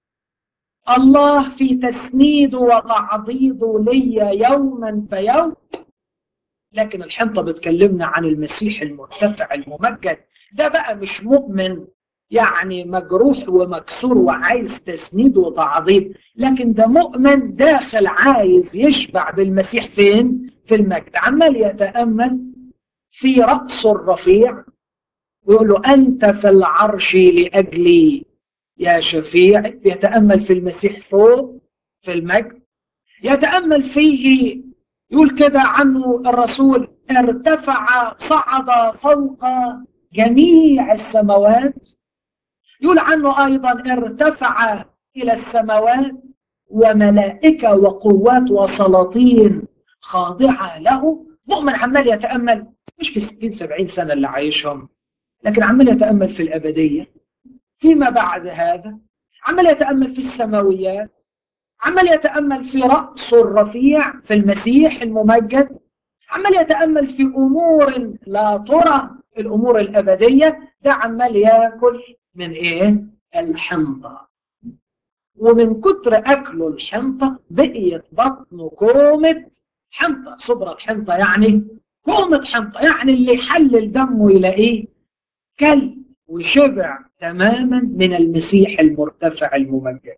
S2: الله في تسنيده وتعضيده لي يوما فيوم. لكن الحنطة بتكلمنا عن المسيح المرتفع الممجد. ده بقى مش مؤمن يعني مجروح ومكسور وعايز تسنيد وتعظيم، لكن ده مؤمن داخل عايز يشبع بالمسيح. فين؟ في المجد. عمال يتأمل في رأسه الرفيع ويقول له أنت في العرش لأجلي يا شفيع. يتأمل في المسيح فوق في المجد. يتأمل فيه، يقول كده عنه الرسول ارتفع صعد فوق جميع السماوات. يقول عنه أيضا ارتفع إلى السماوات وملائكة وقوات وسلاطين خاضعة له. مؤمن عمال يتأمل مش في ستين سبعين سنة اللي عايشهم، لكن عمال يتأمل في الأبدية، فيما بعد هذا، عمال يتأمل في السماويات، عمال يتأمل في رأسه الرفيع في المسيح الممجد، عمال يتأمل في أمور لا ترى، الأمور الأبدية. ده عمال يأكل من إيه؟ الحنطة. ومن كتر أكله الحنطة بقيت بطنه كومة حنطة. صبرة حنطة يعني كومة حنطة، يعني اللي يحلل دمه يلاقيه كل وشبع تماما من المسيح المرتفع الممجد.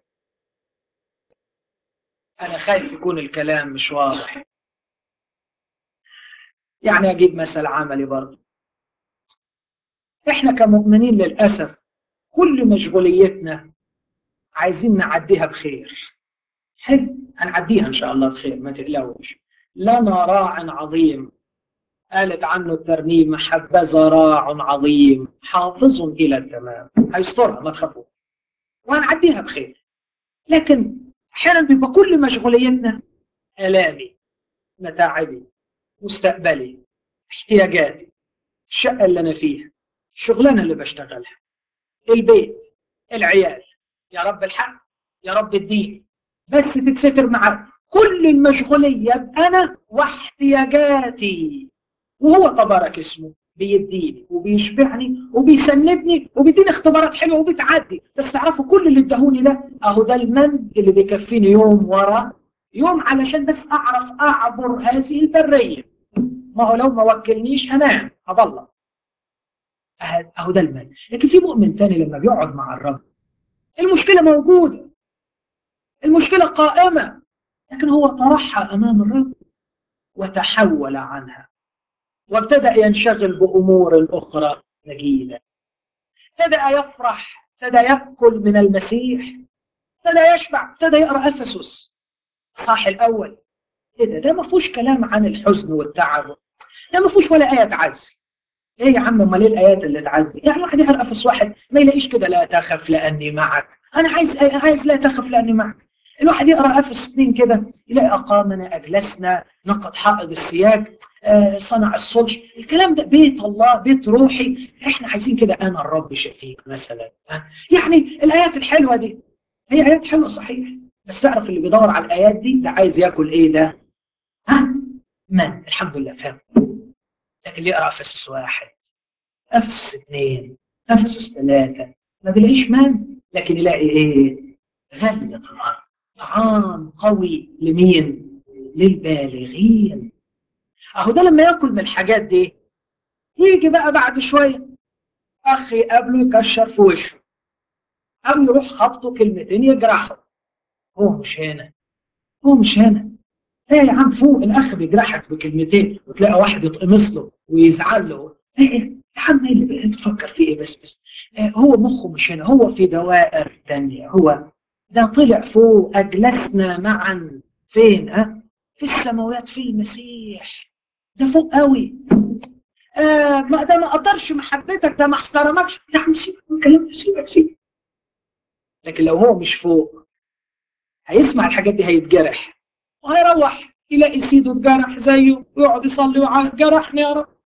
S2: أنا خايف يكون الكلام مش واضح. يعني أجيب مثل عملي برضه. إحنا كمؤمنين للأسف كل مشغوليتنا عايزين نعديها بخير. حلو، هنعديها إن شاء الله بخير، ما تقلقوش. لنا راع عظيم، قالت عنه الترنيمة: حبذا راع عظيم حافظ إلى التمام. هيسترها ما تخافوا، وهنعديها بخير. لكن أحيانا بيبقى كل مشغوليتنا آلامي، متاعبي، مستقبلي، احتياجاتي، الشقة اللي أنا فيها، الشغلانة اللي بشتغلها، البيت، العيال، يا رب الحق، يا رب الدين، بس تتستر معاك كل المشغولية بأنا واحتياجاتي. وهو تبارك اسمه بيديني وبيشبعني وبيسندني وبيديني اختبارات حلوة وبتعدي. بس تعرفوا كل اللي ادهوني ده اهو ده المن اللي بيكفيني يوم ورا يوم، علشان بس اعرف اعبر هذه البرية. ما هو لو ما وكلنيش هنام هضل. اهو ده المن. لكن في مؤمن تاني لما بيقعد مع الرب المشكلة موجودة، المشكلة قائمة، لكن هو طرحها امام الرب وتحول عنها وابتدأ ينشغل بأمور أخرى نجيلة. ابتدأ يفرح، ابتدأ يأكل من المسيح، ابتدأ يشبع، ابتدأ يقرأ أفسس الإصحاح الأول. إيه ده؟ ده ما فيهوش كلام عن الحزن والتعب، ده ما فيهوش ولا آية تعزي. إيه يا عم، أمال إيه الآيات اللي تعزي؟ يعني واحد يقرأ أفسس واحد ما يلاقيش كده لا تخف لأني معك. أنا عايز أنا عايز لا تخف لأني معك. الواحد يقرأ أفسس اثنين كده يلاقي أقامنا، أجلسنا، نقض حائض السياج، آه، صنع الصلح. الكلام ده بيت الله، بيت روحي. احنا عايزين كده: انا الرب شفيك مثلا. يعني الايات الحلوه دي هي ايات حلوه صحيح، بس تعرف اللي بيدور على الايات دي ده عايز ياكل ايه؟ ده ها من الحمد لله فهم. لكن اللي يقرا افسس واحد، افسس اثنين، افسس ثلاثه ما بيلاقيش من، لكن يلاقي ايه؟ غلة الارض، طعام قوي لمين؟ للبالغين. اهو ده لما ياكل من الحاجات دي يجي بقى بعد شويه اخ يقابله يكشر في وشه او يروح خبطه كلمتين يجرحه. هو مش هنا، هو مش هنا. ايه يا عم، فوق الاخ بيجرحك بكلمتين وتلاقي واحد يتقمص له ويزعل له. ايه يا عم، اللي بتفكر فيه ايه؟ بس بس إيه، هو مخه مش هنا، هو في دوائر تانية. هو ده طلع فوق، اجلسنا معا فين؟ ها في السماوات في المسيح. ده فوق قوي. آه ما ده ما قدرش محبتك، ده ما احترمكش. يا عم سيبك من الكلام ده، سيبك سيبك. لكن لو هو مش فوق هيسمع الحاجات دي هيتجرح، وهيروح يلاقي سيده اتجرح زيه ويقعد يصلي ويعيط: جرحني يا رب،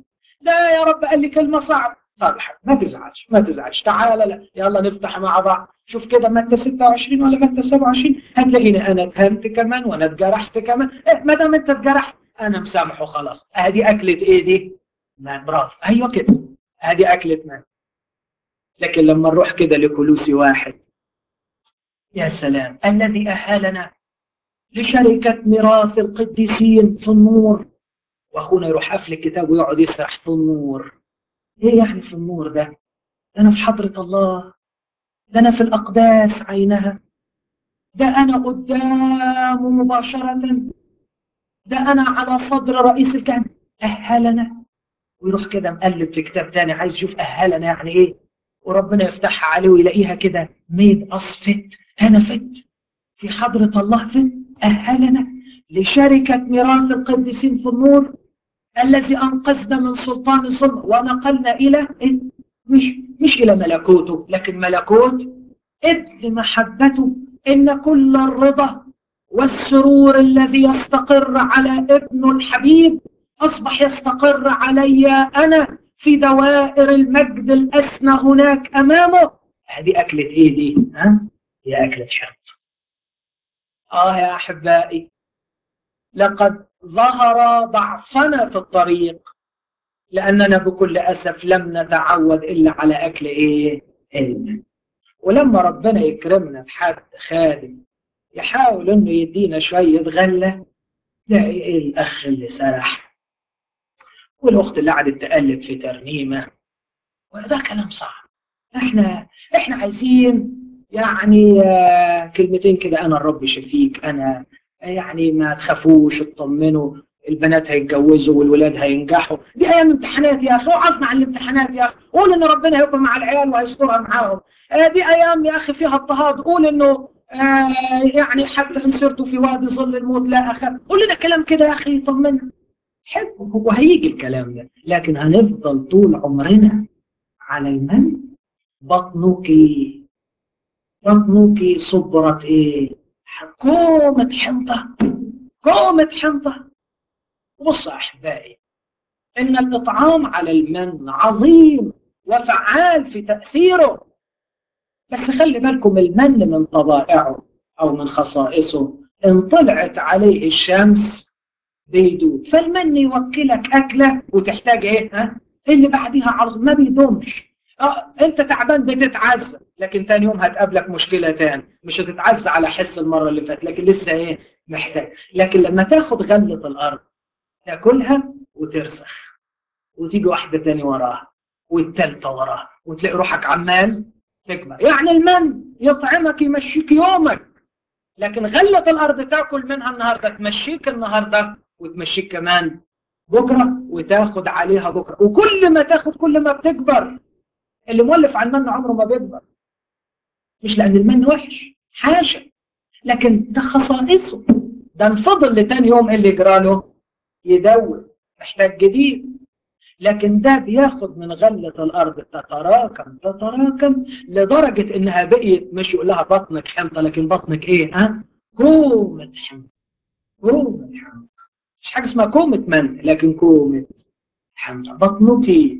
S2: ده يا رب قال لي كلمه صعبه. طب ما تزعلش ما تزعلش، تعالى لا يلا نفتح مع بعض. شوف كده متى ستة وعشرين ولا متى سبعة وعشرين، هتلاقيني انا اتهمت كمان وانا اتجرحت كمان. إيه ما دام انت اتجرحت انا مسامحه خلاص. ادي اكله ايه دي؟ ما برافو، ايوه كده، ادي اكله ما. لكن لما نروح كده لكولوسي واحد، يا سلام، الذي اهلنا لشركه ميراث القديسين في النور. واخونا يروح قفل الكتاب ويقعد يسرح في النور. ايه يعني في النور ده؟ ده انا في حضره الله، ده انا في الاقداس عينها، ده انا قدامه مباشره، ده انا على صدر رئيس الكهنه. اهلنا. ويروح كده مقلب في كتاب تاني عايز يشوف اهلنا يعني ايه، وربنا يفتحها عليه ويلاقيها كده ميد اصفت هنفت في حضره الله. فين اهلنا؟ لشركه ميراث القديسين في النور الذي انقذنا من سلطان الظلم ونقلنا الى إيه؟ مش مش الى ملكوته، لكن ملكوت ابن محبته. ان كل الرضا والسرور الذي يستقر على ابن الحبيب اصبح يستقر علي انا في دوائر المجد الاسنى هناك امامه. هذه اكله ايه دي؟ ها؟ هي اكله شط. آه يا أحبائي، لقد ظهر ضعفنا في الطريق، لأننا بكل أسف لم نتعود إلا على أكل إيه؟ المن. ولما ربنا يكرمنا بحد خادم يحاول إنه يدينا شوية غلة، تلاقي إيه الأخ اللي سرح والأخت اللي قعدت تقلب في ترنيمة، وده كلام صعب. إحنا إحنا عايزين يعني آه كلمتين كده، أنا الرب شفيك، أنا يعني ما تخافوش اطمنوا، البنات هيتجوزوا والولاد هينجحوا، دي ايام امتحانات يا اخي، وعظنا عن الامتحانات يا اخي، قول ان ربنا هيبقى مع العيال وهيسترها معاهم. آه دي ايام يا اخي فيها اضطهاد، قول انه آه يعني حتى ان سرت في وادي ظل الموت لا اخاف، قول لنا كلام كده يا اخي يطمنا. حلو، وهيجي الكلام ده، لكن هنفضل طول عمرنا على المن. بطنك بطنك صبرت ايه؟ كومة حنطة، كومة حنطة. بص يا احبائي، ان الاطعام على المن عظيم وفعال في تأثيره، بس خلي بالكم المن من طبائعه او من خصائصه ان طلعت عليه الشمس بيدوب، فالمن يوكلك اكله وتحتاج ايه؟ ها؟ اللي بعديها عرض ما بيدومش. اه انت تعبان بتتعزى، لكن تاني يوم هتقابلك مشكله تاني، مش هتتعزى على حس المره اللي فاتت، لكن لسه ايه؟ محتاج. لكن لما تاخد غله الارض تاكلها وترسخ، وتيجي واحده تاني وراها والتالتة وراها، وتلاقي روحك عمال تكبر. يعني المن يطعمك يمشيك يومك، لكن غلة الأرض تاكل منها النهاردة تمشيك النهاردة وتمشيك كمان بكرة، وتاخد عليها بكرة، وكل ما تاخد كل ما بتكبر. اللي مولف على المن عمره ما بيكبر، مش لأن المن وحش، حاشا، لكن ده خصائصه. ده انفضل لتاني يوم اللي يجراله يدور، محتاج جديد. لكن ده بياخد من غلة الأرض تتراكم تتراكم لدرجة إنها بقيت، مش يقول لها بطنك حنطة، لكن بطنك إيه؟ ها؟ كومة حنطة، كومة حنطة. مش حاجة اسمها كومة من، لكن كومة حنطة. بطنك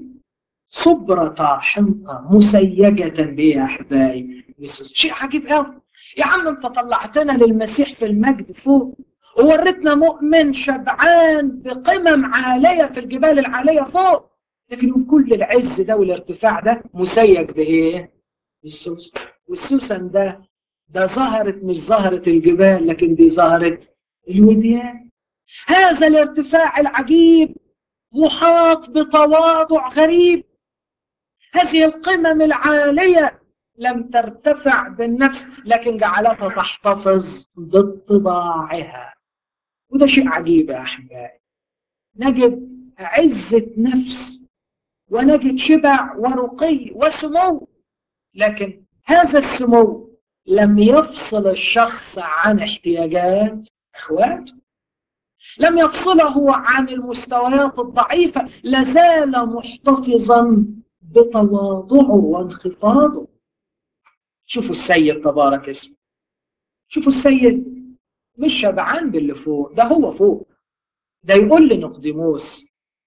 S2: صبرة حنطة مسيجة بيه يا أحبائي. شيء عجيب قوي. يا عم أنت طلعتنا للمسيح في المجد فوق، وورتنا مؤمن شبعان بقمم عالية في الجبال العالية فوق، لكن كل العز ده والارتفاع ده مسيج بإيه؟ بالسوسن. والسوسن ده ده ظهرت، مش ظهرت الجبال، لكن دي ظهرت الوديان. هذا الارتفاع العجيب محاط بتواضع غريب. هذه القمم العالية لم ترتفع بالنفس، لكن جعلتها تحتفظ بطباعها. وده شيء عجيب يا أحبائي. نجد عزة نفس، ونجد شبع ورقي وسمو، لكن هذا السمو لم يفصل الشخص عن احتياجات اخواته، لم يفصله عن المستويات الضعيفة، لازال محتفظا بتواضعه وانخفاضه. شوفوا السيد تبارك اسمه، شوفوا السيد مش شبعان باللي فوق، ده هو فوق. ده يقول لنقديموس: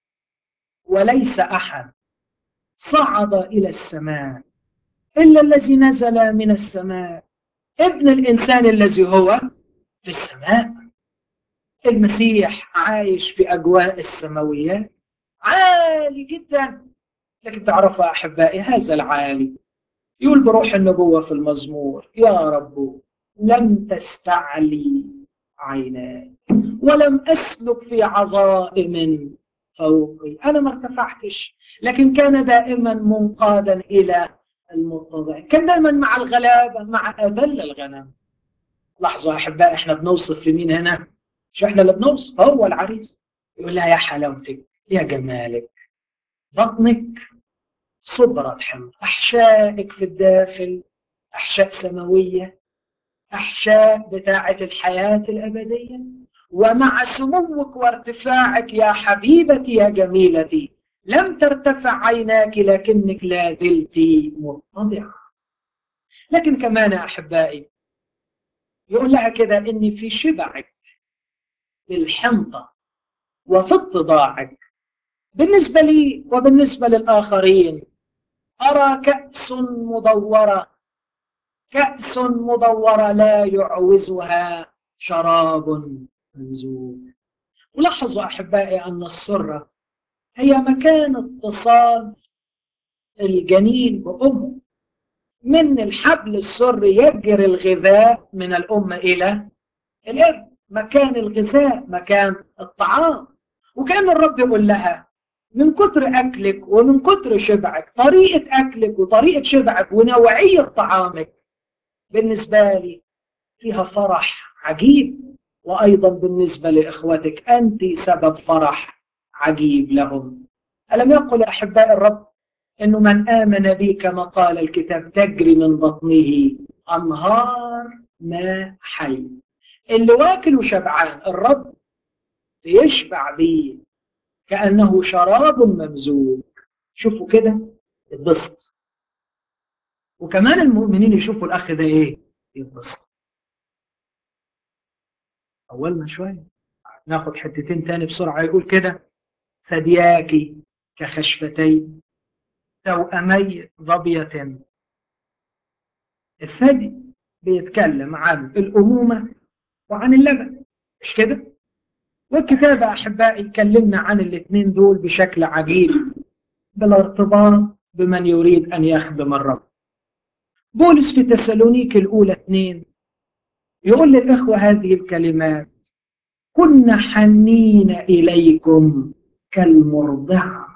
S2: وليس أحد صعد إلى السماء إلا الذي نزل من السماء، ابن الإنسان الذي هو في السماء. المسيح عايش في أجواء السماويات، عالي جدا. لكن تعرفوا أحبائي، هذا العالي يقول بروح النبوة في المزمور: يا رب لم تستعلي عيناي، ولم أسلك في عظائم فوقي. أنا ما ارتفعتش، لكن كان دائما منقادا إلى المتضع، كان دائما مع الغلابة، مع أذل الغنم. لحظة أحبائي، إحنا بنوصف لمين هنا؟ مش إحنا اللي بنوصف، هو العريس. يقول لها: يا حلاوتك، يا جمالك، بطنك صبرة حمل، أحشائك في الداخل أحشاء سماوية، أحشاء بتاعة الحياة الأبدية. ومع سموك وارتفاعك يا حبيبتي يا جميلتي لم ترتفع عيناك، لكنك لا زلت متضعة. لكن كمان يا أحبائي يقول لها كده: إني في شبعك بالحنطة وفي اتضاعك بالنسبة لي وبالنسبة للآخرين أرى كأس مدورة، كأس مدورة لا يعوزها شراب ممزوج. ولاحظوا أحبائي أن السرة هي مكان اتصال الجنين بأمه. من الحبل السري يجري الغذاء من الأم إلى الابن، مكان الغذاء، مكان الطعام. وكان الرب يقول لها من كتر أكلك ومن كتر شبعك، طريقة أكلك وطريقة شبعك ونوعية طعامك بالنسبة لي فيها فرح عجيب، وأيضا بالنسبة لإخوتك أنت سبب فرح عجيب لهم. ألم يقل أحباء الرب إنه من آمن بي كما قال الكتاب تجري من بطنه أنهار ماء حي. اللي واكل وشبعان الرب يشبع بيه كأنه شراب ممزوج. شوفوا كده يتبسط، وكمان المؤمنين يشوفوا الأخ ده إيه يتبسط. أولنا شوية ناخد حتتين تاني بسرعة. يقول كده ثدياكي كخشفتي توأمي ظبية. الثدي بيتكلم عن الأمومة وعن اللبن، مش كده؟ والكتاب أحبائي يكلمنا عن الاثنين دول بشكل عجيب بالارتباط بمن يريد أن يخدم الرب. بولس في تسالونيك الأولى اثنين يقول للإخوة هذه الكلمات: كنا حنين إليكم كالمرضعة.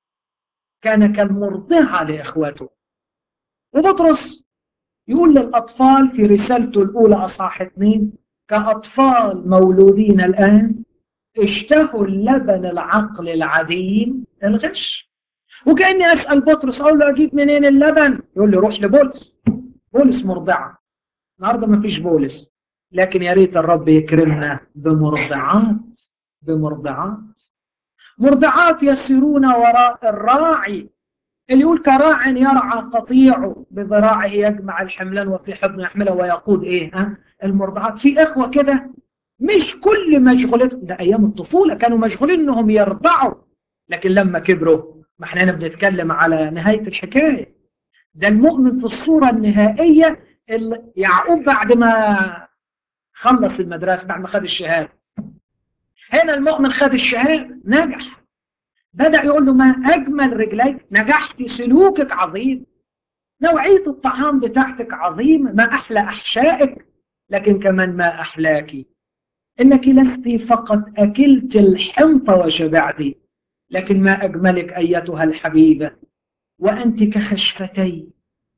S2: كان كالمرضعة لإخوته. وبطرس يقول للأطفال في رسالته الأولى أصحاح اثنين: كأطفال مولودين الآن اشتهوا اللبن العقل العديم الغش. وكأني أسأل بطرس أقول له أجيب منين اللبن؟ يقول لي روح لبولس. بولس مرضعة. النهارده ما فيش بولس، لكن يا ريت الرب يكرمنا بمرضعات، بمرضعات مرضعات يسيرون وراء الراعي، اللي يقول كراع يرعى قطيعه بذراعه يجمع الحملان وفي حضنه يحمله ويقود ايه ها المرضعات. في اخوه كده مش كل مشغولتهم، ده ايام الطفوله كانوا مشغولين انهم يرضعوا، لكن لما كبروا، ما احنا هنا بنتكلم على نهايه الحكايه. ده المؤمن في الصوره النهائيه. يعقوب بعد ما خلص المدرسه، بعد ما خد الشهاده، هنا المؤمن خد الشهاده نجح، بدأ يقول له ما أجمل رجليك، نجحتي، سلوكك عظيم، نوعية الطعام بتاعتك عظيمة، ما أحلى أحشائك، لكن كمان ما أحلاك إنك لست فقط أكلت الحنطة وشبعتي، لكن ما أجملك أيتها الحبيبة وأنت كخشفتي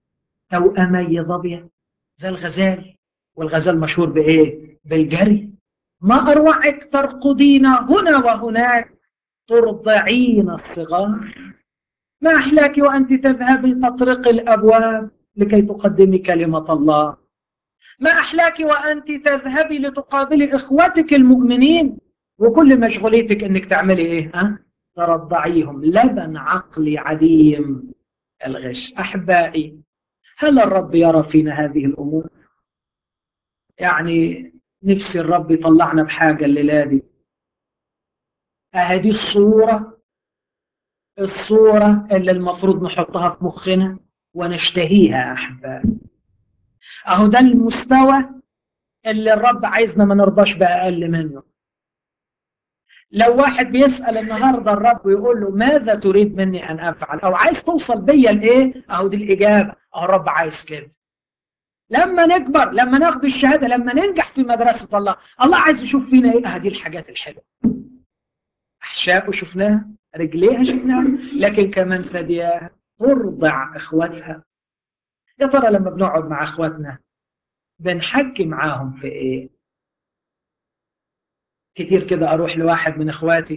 S2: توأمي ظبية، زي الغزال. والغزال مشهور بإيه؟ بالجري. ما أروعك ترقدين هنا وهناك ترضعين الصغار. ما أحلاك وأنت تذهبي تطرق الأبواب لكي تقدمي كلمة الله. ما أحلاك وأنت تذهبي لتقابلي إخوتك المؤمنين وكل مشغوليتك أنك تعملي إيه؟ ها؟ ترضعيهم لبن عقلي عديم الغش. أحبائي، هل الرب يرى فينا هذه الأمور؟ يعني نفسي الرب يطلعنا بحاجة الليلة دي. هذه الصورة الصورة اللي المفروض نحطها في مخنا ونشتهيها أحبائي. أهو ده المستوى اللي الرب عايزنا ما نرضاش بأقل منه. لو واحد بيسأل النهاردة الرب ويقول له ماذا تريد مني أن أفعل، أو عايز توصل بيا لإيه، أهو دي الإجابة. أهو الرب عايز كده. لما نكبر، لما ناخد الشهادة، لما ننجح في مدرسة الله، الله عايز يشوف فينا إيه. هذه الحاجات الحلوة. أحشاء شفناها، رجليها شفناها، لكن كمان ثدياها ترضع إخواتها. يا ترى لما بنقعد مع إخواتنا بنحكي معاهم في إيه؟ كتير كده أروح لواحد من إخواتي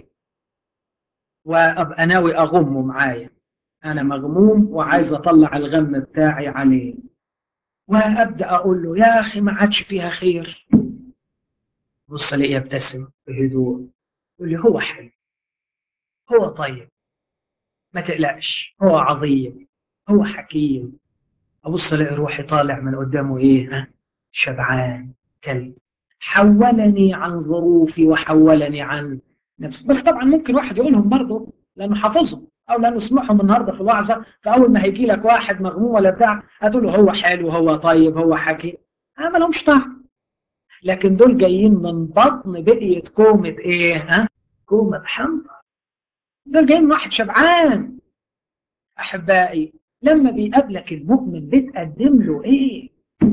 S2: وأبقى ناوي أغمه معايا، أنا مغموم وعايز أطلع الغم بتاعي عليه، وأبدأ أقول له يا أخي ما عادش فيها خير. بص لي يبتسم بهدوء يقول لي هو حلو، هو طيب، ما تقلقش، هو عظيم، هو حكيم. أبص ألاقي روحي طالع من قدامه إيه؟ ها؟ شبعان كلب. حولني عن ظروفي وحولني عن نفسي. بس طبعا ممكن واحد يقولهم برضه لأنه حافظهم أو لأنه سمعهم النهارده في الوعظة، فأول ما هيجي لك واحد مغموم ولا بتاع هتقول له هو حلو، هو طيب، هو حكيم. ما لهمش طعم. لكن دول جايين من بطن بقية كومة ايه؟ ها؟ كومة حمراء. دول جايين من واحد شبعان. احبائي لما بيقابلك المؤمن بتقدم له ايه؟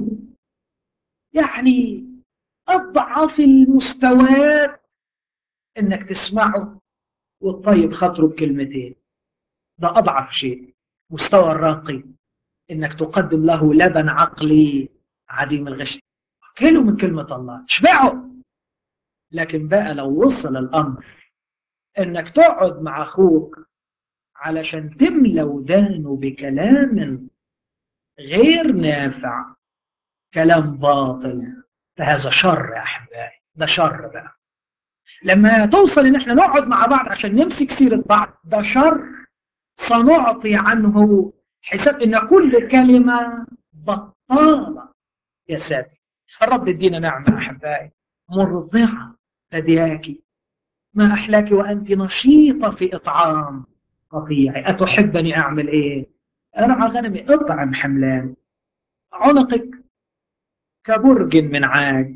S2: يعني اضعف المستويات انك تسمعه وتطيب خاطره بكلمتين، ده اضعف شيء. مستوى الراقي انك تقدم له لبن عقلي عديم الغش، كيلو من كلمة الله تشبعه. لكن بقى لو وصل الامر انك تقعد مع اخوك علشان تملى ودانه بكلام غير نافع، كلام باطل، فهذا شر يا احبائي، ده شر بقى. لما توصل ان احنا نقعد مع بعض عشان نمسك سيرة بعض، ده شر سنعطي عنه حساب، ان كل كلمة بطالة يا ساتر. الرب ادينا نعمة احبائي. مرضعة فدياك، ما احلاك وانت نشيطة في اطعام قطيعي. اتحبني اعمل ايه؟ ارعى غنمي، اطعم حملان. عنقك كبرج من عاج،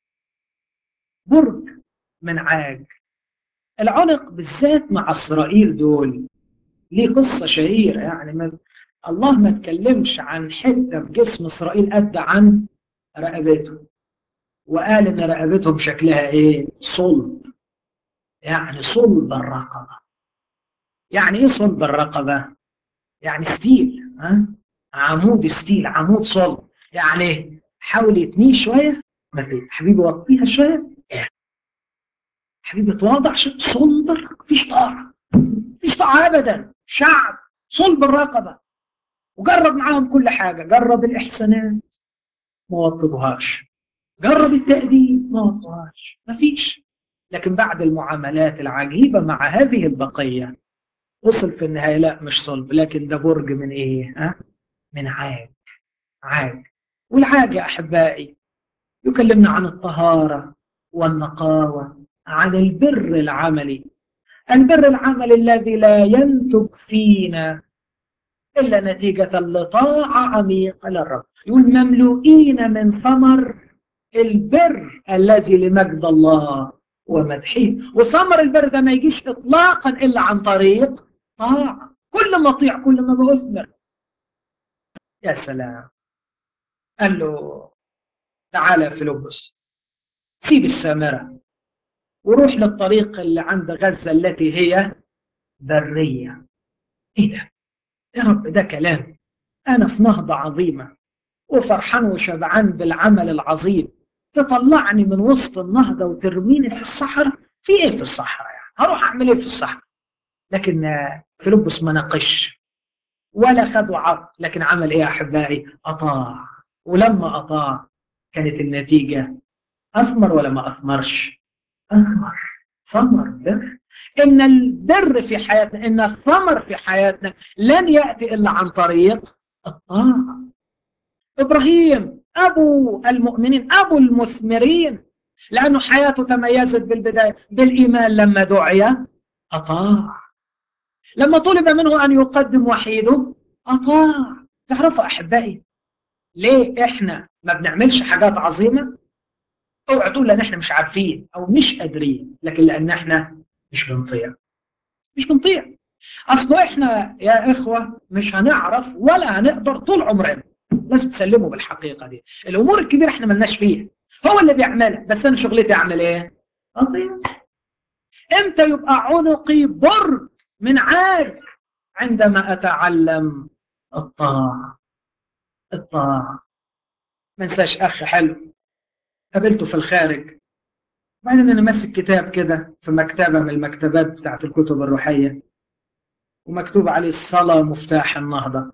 S2: برج من عاج. العنق بالذات مع اسرائيل دول ليه قصة شهيرة. يعني ما الله ما تكلمش عن حتة في جسم اسرائيل قد عن رقبته، وقال ان رقبتهم شكلها ايه؟ صلب. يعني صلب الرقبة. يعني ايه صلب الرقبة؟ يعني ستيل، ها؟ عمود ستيل، عمود صلب. يعني حاول يتنيه شوية، ما في حبيبي وطيها شوية، حبيبي تواضع شوية، صلب الرقبة، مفيش طاعة، مفيش طاعة ابدا. شعب صلب الرقبة، وجرب معاهم كل حاجة. جرب الإحسانات ما وطدوهاش، جرب التأديب ما وطدوهاش، مفيش. لكن بعد المعاملات العجيبة مع هذه البقية وصل في النهاية لا مش صلب، لكن ده برج من ايه؟ ها؟ من عاج. عاج. والعاج يا أحبائي يكلمنا عن الطهارة والنقاوة، عن البر العملي. البر العملي الذي لا ينتج فينا إلا نتيجة لطاعة عميقة للرب. يقول مملوئين من ثمر البر الذي لمجد الله ومدحه. وثمر البر ده ما يجيش إطلاقا إلا عن طريق طاعة. كل ما أطيع كل ما بأثمر. يا سلام. قال له تعالى فيلبس، سيب السامرة وروح للطريق اللي عند غزة التي هي برية. ايه ده يا رب؟ ده كلام. انا في نهضة عظيمة وفرحان وشبعان بالعمل العظيم، تطلعني من وسط النهضة وترميني في الصحراء؟ في ايه في الصحراء يعني؟ هروح اعمل ايه في الصحراء؟ لكن فيلبس ما ناقش ولا خد وعط، لكن عمل ايه يا احبائي؟ اطاع. ولما اطاع كانت النتيجة اثمر ولا ما اثمرش؟ اثمر. ثمر بر. ان البر في حياتنا، ان الثمر في حياتنا لن ياتي الا عن طريق الطاعه. ابراهيم ابو المؤمنين، ابو المثمرين، لانه حياته تميزت بالبدايه بالايمان. لما دعي اطاع، لما طلب منه ان يقدم وحيده اطاع. تعرفوا احبائي ليه احنا ما بنعملش حاجات عظيمه؟ اوعى تقول لان احنا مش عارفين او مش قادرين، لكن لان احنا مش بنطيع. مش بنطيع. اصل احنا يا اخوه مش هنعرف ولا هنقدر طول عمرنا. لازم تسلموا بالحقيقه دي. الامور الكبيره احنا ملناش فيها، هو اللي بيعملها، بس انا شغلتي اعمل ايه؟ اطيع. امتى يبقى عنقي برج من عاج؟ عندما اتعلم الطاعه. الطاعه. ما انساش اخ حلو قابلته في الخارج، بعدين انا ماسك كتاب كده في مكتبه من المكتبات بتاعت الكتب الروحيه، ومكتوب عليه الصلاه مفتاح النهضه.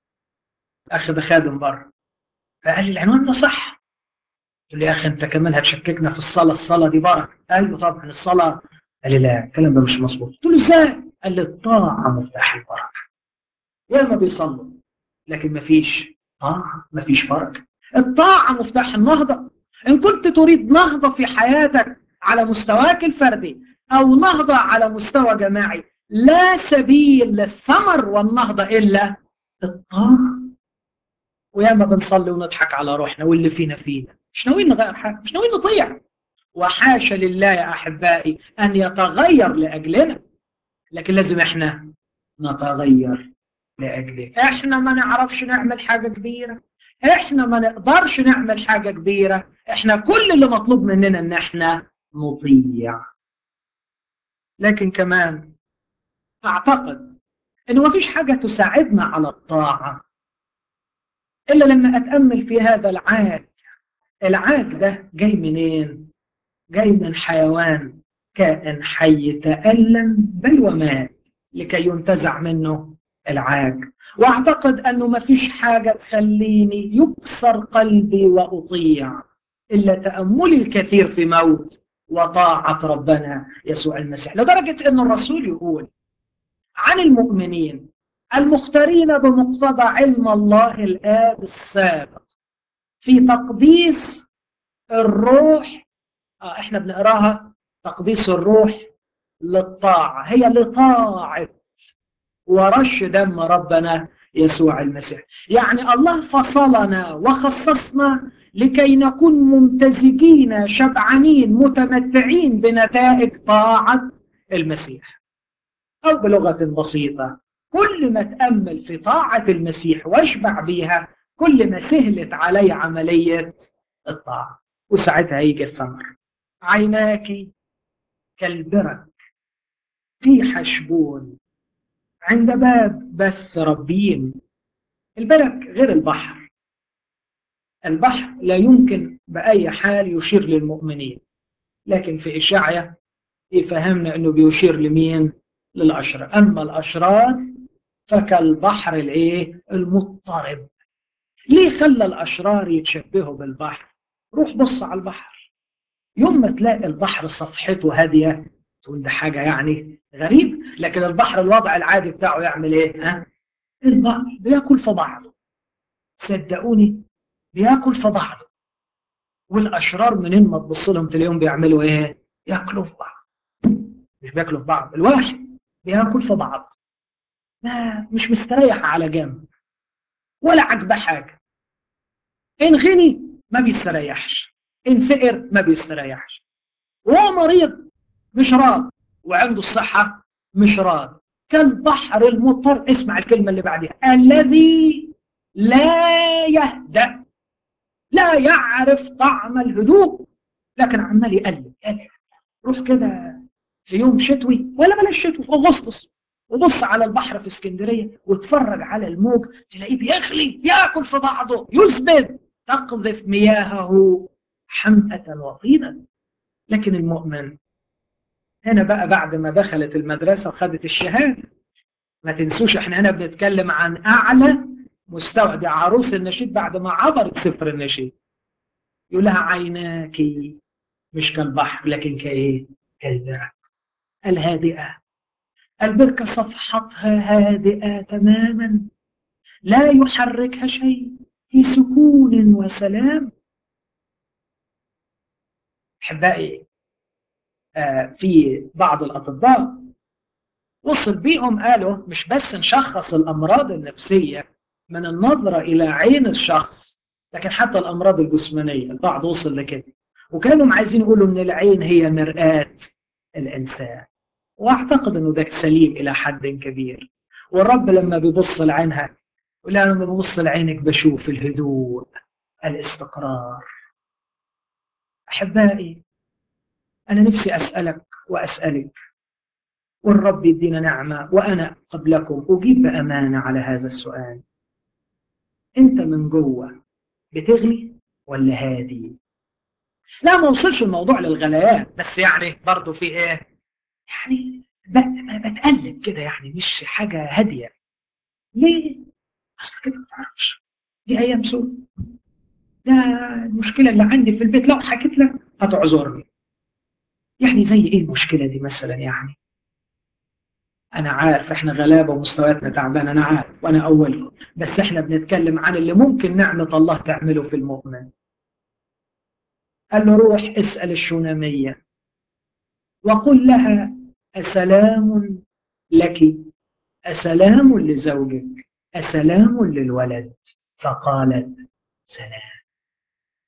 S2: اخ ده خادم بره، فقال لي العنوان ده صح. قلت له يا اخي انت كمان هتشككنا في الصلاه، الصلاه دي بركه. قال له طبعا الصلاه. قال لي لا الكلام ده مش مظبوط. قلت له ازاي؟ قال لي الطاعه مفتاح البركه. يا ما بيصلوا لكن ما فيش طاعه، ما فيش بركه. الطاعه مفتاح النهضه. ان كنت تريد نهضه في حياتك على مستواك الفردي او نهضه على مستوى جماعي، لا سبيل للثمر والنهضه الا الطاعه. وياما بنصلي ونضحك على روحنا واللي فينا فينا، مش ناويين نغير حاجة، مش ناويين نطيع. وحاشا لله يا أحبائي أن يتغير لأجلنا، لكن لازم إحنا نتغير لأجله. إحنا ما نعرفش نعمل حاجة كبيرة، إحنا ما نقدرش نعمل حاجة كبيرة، إحنا كل اللي مطلوب مننا إن إحنا نطيع. لكن كمان أعتقد إنه ما فيش حاجة تساعدنا على الطاعة إلا لما أتأمل في هذا العاج. العاج ده جاي منين؟ جاي من حيوان كائن حي تألم بل ومات لكي ينتزع منه العاج. وأعتقد أنه ما فيش حاجة تخليني يكسر قلبي وأطيع إلا تأملي الكثير في موت وطاعة ربنا يسوع المسيح، لدرجة أن الرسول يقول عن المؤمنين المختارين بمقتضى علم الله الآب السابق في تقديس الروح. آه احنا بنقراها تقديس الروح للطاعة، هي لطاعة ورش دم ربنا يسوع المسيح. يعني الله فصلنا وخصصنا لكي نكون ممتزجين شبعانين متمتعين بنتائج طاعة المسيح. أو بلغة بسيطة، كل ما تأمل في طاعة المسيح واشبع بيها كل ما سهلت علي عملية الطاعة، وساعتها يجي الثمر. عيناك كالبرك في حشبون عند باب بس ربين. البرك غير البحر. البحر لا يمكن بأي حال يشير للمؤمنين، لكن في إشعيا يفهمنا أنه بيشير لمين؟ للأشرار. أما الأشرار فكالبحر الايه المضطرب. ليه خلى الأشرار يتشبهوا بالبحر؟ روح بص على البحر، يوم ما تلاقي البحر صفحته هادية تقول ده حاجة يعني غريب، لكن البحر الوضع العادي بتاعه يعمل ايه؟ ها؟ البحر بياكل في بعضه، صدقوني بياكل في بعضه. والأشرار منين ما تبص لهم تلاقيهم بيعملوا ايه؟ ياكلوا في بعض. مش بياكلوا في بعض، الواحد بياكل في بعض، ما مش مستريح على جنب ولا عجبه حاجة. إن غني ما بيستريحش، إن فقر ما بيستريحش، وهو مريض مش راض، وعنده الصحة مش راض. كالبحر المضطر، اسمع الكلمة اللي بعدها، الذي لا يهدأ، لا يعرف طعم الهدوء، لكن عمال يقلب يقلب. روح كده في يوم شتوي ولا بلاش شتوي، في أغسطس، وبص على البحر في اسكندرية واتفرج على الموج، تلاقيه بيغلي ياكل في بعضه يزبد، تقذف مياهه حمأة وطينا. لكن المؤمن هنا بقى بعد ما دخلت المدرسة وخدت الشهادة، ما تنسوش احنا هنا بنتكلم عن أعلى مستوى، دي عروس النشيد بعد ما عبرت سفر النشيد يقول لها عيناك مش كالبحر لكن كايه؟ كالبركة الهادئة. البركة صفحتها هادئة تماما، لا يحركها شيء، في سكون وسلام. أحبائي، آه في بعض الأطباء وصل بيهم قالوا مش بس نشخص الأمراض النفسية من النظرة إلى عين الشخص، لكن حتى الأمراض الجسمانية البعض وصل لكده، وكانوا عايزين يقولوا إن العين هي مرآة الإنسان. وأعتقد إنه ده سليم إلى حد كبير. والرب لما بيبص لعينها يقول لها لما ببص لعينك بشوف الهدوء، الاستقرار. أحبائي، أنا نفسي أسألك وأسألك، والرب يدينا نعمة وأنا قبلكم أجيب بأمانة على هذا السؤال. أنت من جوه بتغلي ولا هادي؟ لا ما وصلش الموضوع للغليان، بس يعني برضو في إيه؟ يعني بتقلب كده، يعني مش حاجة هادية. ليه؟ أصل كده ما تعرفش، دي أيام سود. ده المشكلة اللي عندي في البيت لو حكيت لك هتعذرني. يعني زي إيه المشكلة دي مثلا؟ يعني أنا عارف إحنا غلابة ومستوياتنا تعبانة، أنا عارف وأنا أولكم، بس إحنا بنتكلم عن اللي ممكن نعمة الله تعمله في المؤمن. قال له روح اسأل الشونامية وقل لها أسلام لك، أسلام لزوجك، أسلام للولد. فقالت سلام.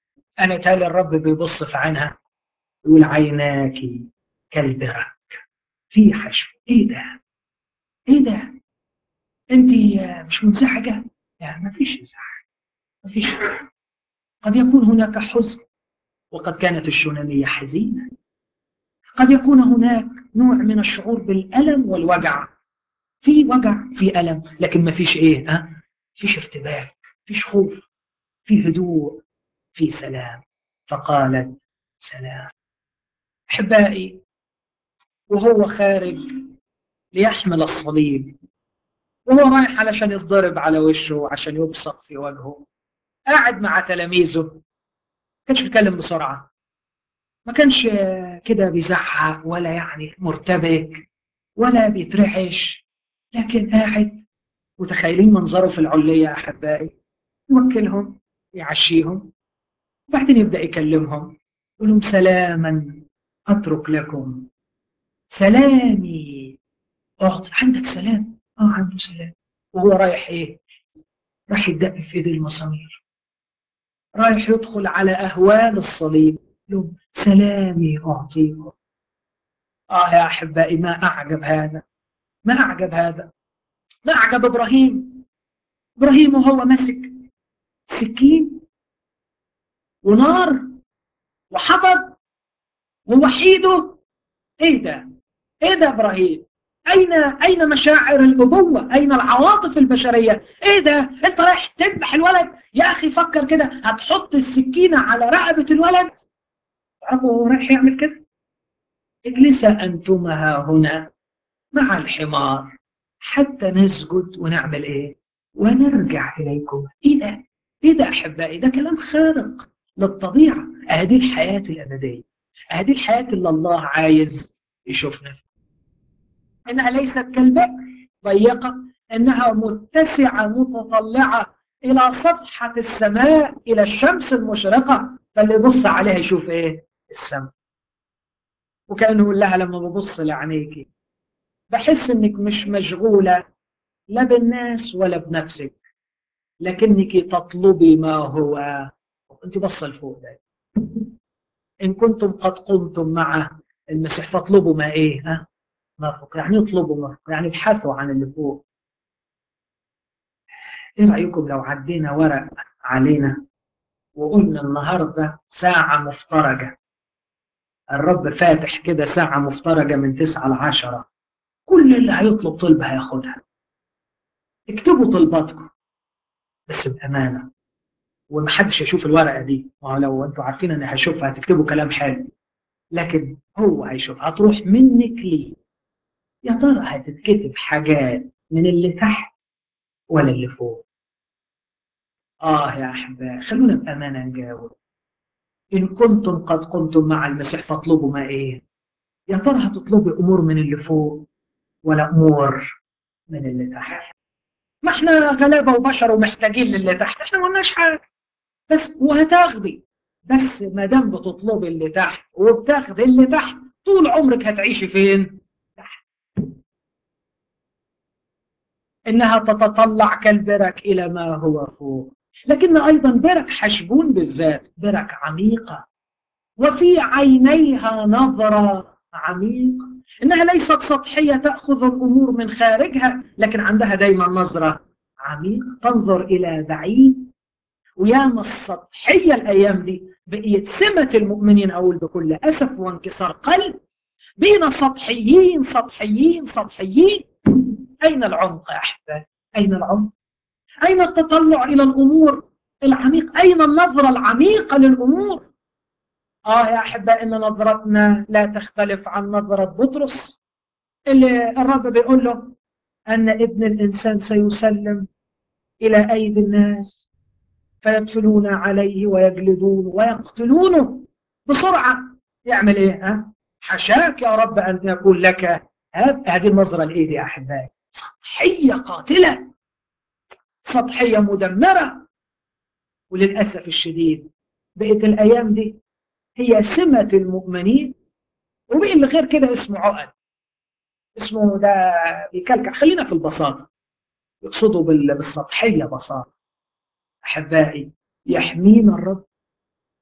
S2: أنا تالي الرب بيبص في عينها يقول عيناك كالبرك في حشو. إيه ده؟ إيه ده؟ أنت مش منزعجة؟ لا، ما فيش إنزعاج، ما فيش إنزعاج. قد يكون هناك حزن، وقد كانت الشونامية حزينة. قد يكون هناك نوع من الشعور بالألم والوجع، في وجع في ألم، لكن ما فيش إيه؟ ها؟ فيش ارتباك، فيش خوف، في هدوء، في سلام. فقالت سلام. أحبائي، وهو خارج ليحمل الصليب، وهو رايح علشان يتضرب على وشه وعشان يبصق في وجهه، قاعد مع تلاميذه، ما كانش بيتكلم بسرعة، ما كانش كده بيزعق ولا يعني مرتبك ولا بيترعش، لكن قاعد. متخيلين منظره في العلية يا أحبائي؟ يوكلهم، يعشيهم، وبعدين يبدأ يكلمهم، يقول لهم سلاما أترك لكم، سلامي أعطي. عندك سلام؟ آه، عنده سلام. وهو رايح إيه؟ رايح يدق في إيد المسامير، رايح يدخل على أهوال الصليب، يقول لهم سلامي أعطيكم. آه يا أحبائي، ما أعجب هذا، ما أعجب هذا، ما أعجب إبراهيم. إبراهيم وهو ماسك سكين ونار وحطب ووحيده. ايه ده؟ ايه ده ابراهيم؟ اين اين مشاعر الابوه؟ اين العواطف البشريه؟ ايه ده؟ انت رايح تذبح الولد؟ يا اخي فكر كده، هتحط السكينه على رقبه الولد؟ تعرفوا هو رايح يعمل كده؟ اجلسا انتما هنا مع الحمار حتى نسجد ونعمل ايه؟ ونرجع اليكم. ايه ده؟ ايه ده احبائي؟ ده كلام خارق للطبيعه. هذه الحياه الابديه، هذه الحياه اللي الله عايز يشوفنا فيها. انها ليست كالبئر ضيقه، انها متسعه متطلعه الى صفحه السماء، الى الشمس المشرقه، فاللي يبص عليها يشوف ايه؟ السماء. وكانه يقول لها لما ببص لعينيكي بحس انك مش مشغوله لا بالناس ولا بنفسك، لكنك تطلبي ما هو. انت بص لفوق ده. ان كنتم قد قمتم مع المسيح فاطلبوا ما ايه؟ ها؟ ما فوق. يعني اطلبوا ما فوق، يعني ابحثوا عن اللي فوق. ايه رايكم لو عدينا ورق علينا وقلنا النهارده ساعه مفترجه، الرب فاتح كده ساعه مفترجه من تسعة ل عشرة، كل اللي هيطلب طلب هياخدها. اكتبوا طلباتكم بس بامانه، ومحدش يشوف الورقه دي. ما لو انتوا عارفين اني هشوفها هتكتبوا كلام حلو، لكن هو هيشوف. هتروح منك ليه؟ يا ترى هتتكتب حاجات من اللي تحت ولا اللي فوق؟ اه يا احبائي، خلونا بامانه نجاوب. ان كنتم قد قمتم مع المسيح فاطلبوا ما ايه؟ يا ترى هتطلبي امور من اللي فوق ولا امور من اللي تحت؟ ما احنا غلابه وبشر ومحتاجين للي تحت، احنا ما قلناش حاجه، بس وهتاخدي. بس ما دام بتطلبي اللي تحت وبتاخدي اللي تحت، طول عمرك هتعيشي فين؟ تحت. انها تتطلع كالبرك الى ما هو فوق، لكن ايضا برك حشبون بالذات برك عميقه، وفي عينيها نظره عميقه. انها ليست سطحيه تاخذ الامور من خارجها، لكن عندها دايما نظره عميقه، تنظر الى بعيد. وياما السطحيه الايام دي بقيت سمه المؤمنين، اقول بكل اسف وانكسار قلب، بقينا سطحيين سطحيين سطحيين. اين العمق يا احبائي؟ اين العمق؟ اين التطلع الى الامور العميقه؟ اين النظره العميقه للامور؟ اه يا احبائي، ان نظرتنا لا تختلف عن نظره بطرس، اللي الرب بيقول له ان ابن الانسان سيسلم الى ايدي الناس فيدفنون عليه ويجلدون ويقتلونه بسرعه. يعمل ايه؟ ها؟ حشاك يا رب ان يكون لك هذه النظره الايد يا احبائي. سطحيه قاتله، سطحيه مدمره. وللاسف الشديد بقت الايام دي هي سمه المؤمنين، وبقي اللي غير كده اسمه عقد، اسمه ده بيكلكع. خلينا في البساطه، يقصدوا بالسطحيه بساطه. احبائي، يحمينا الرب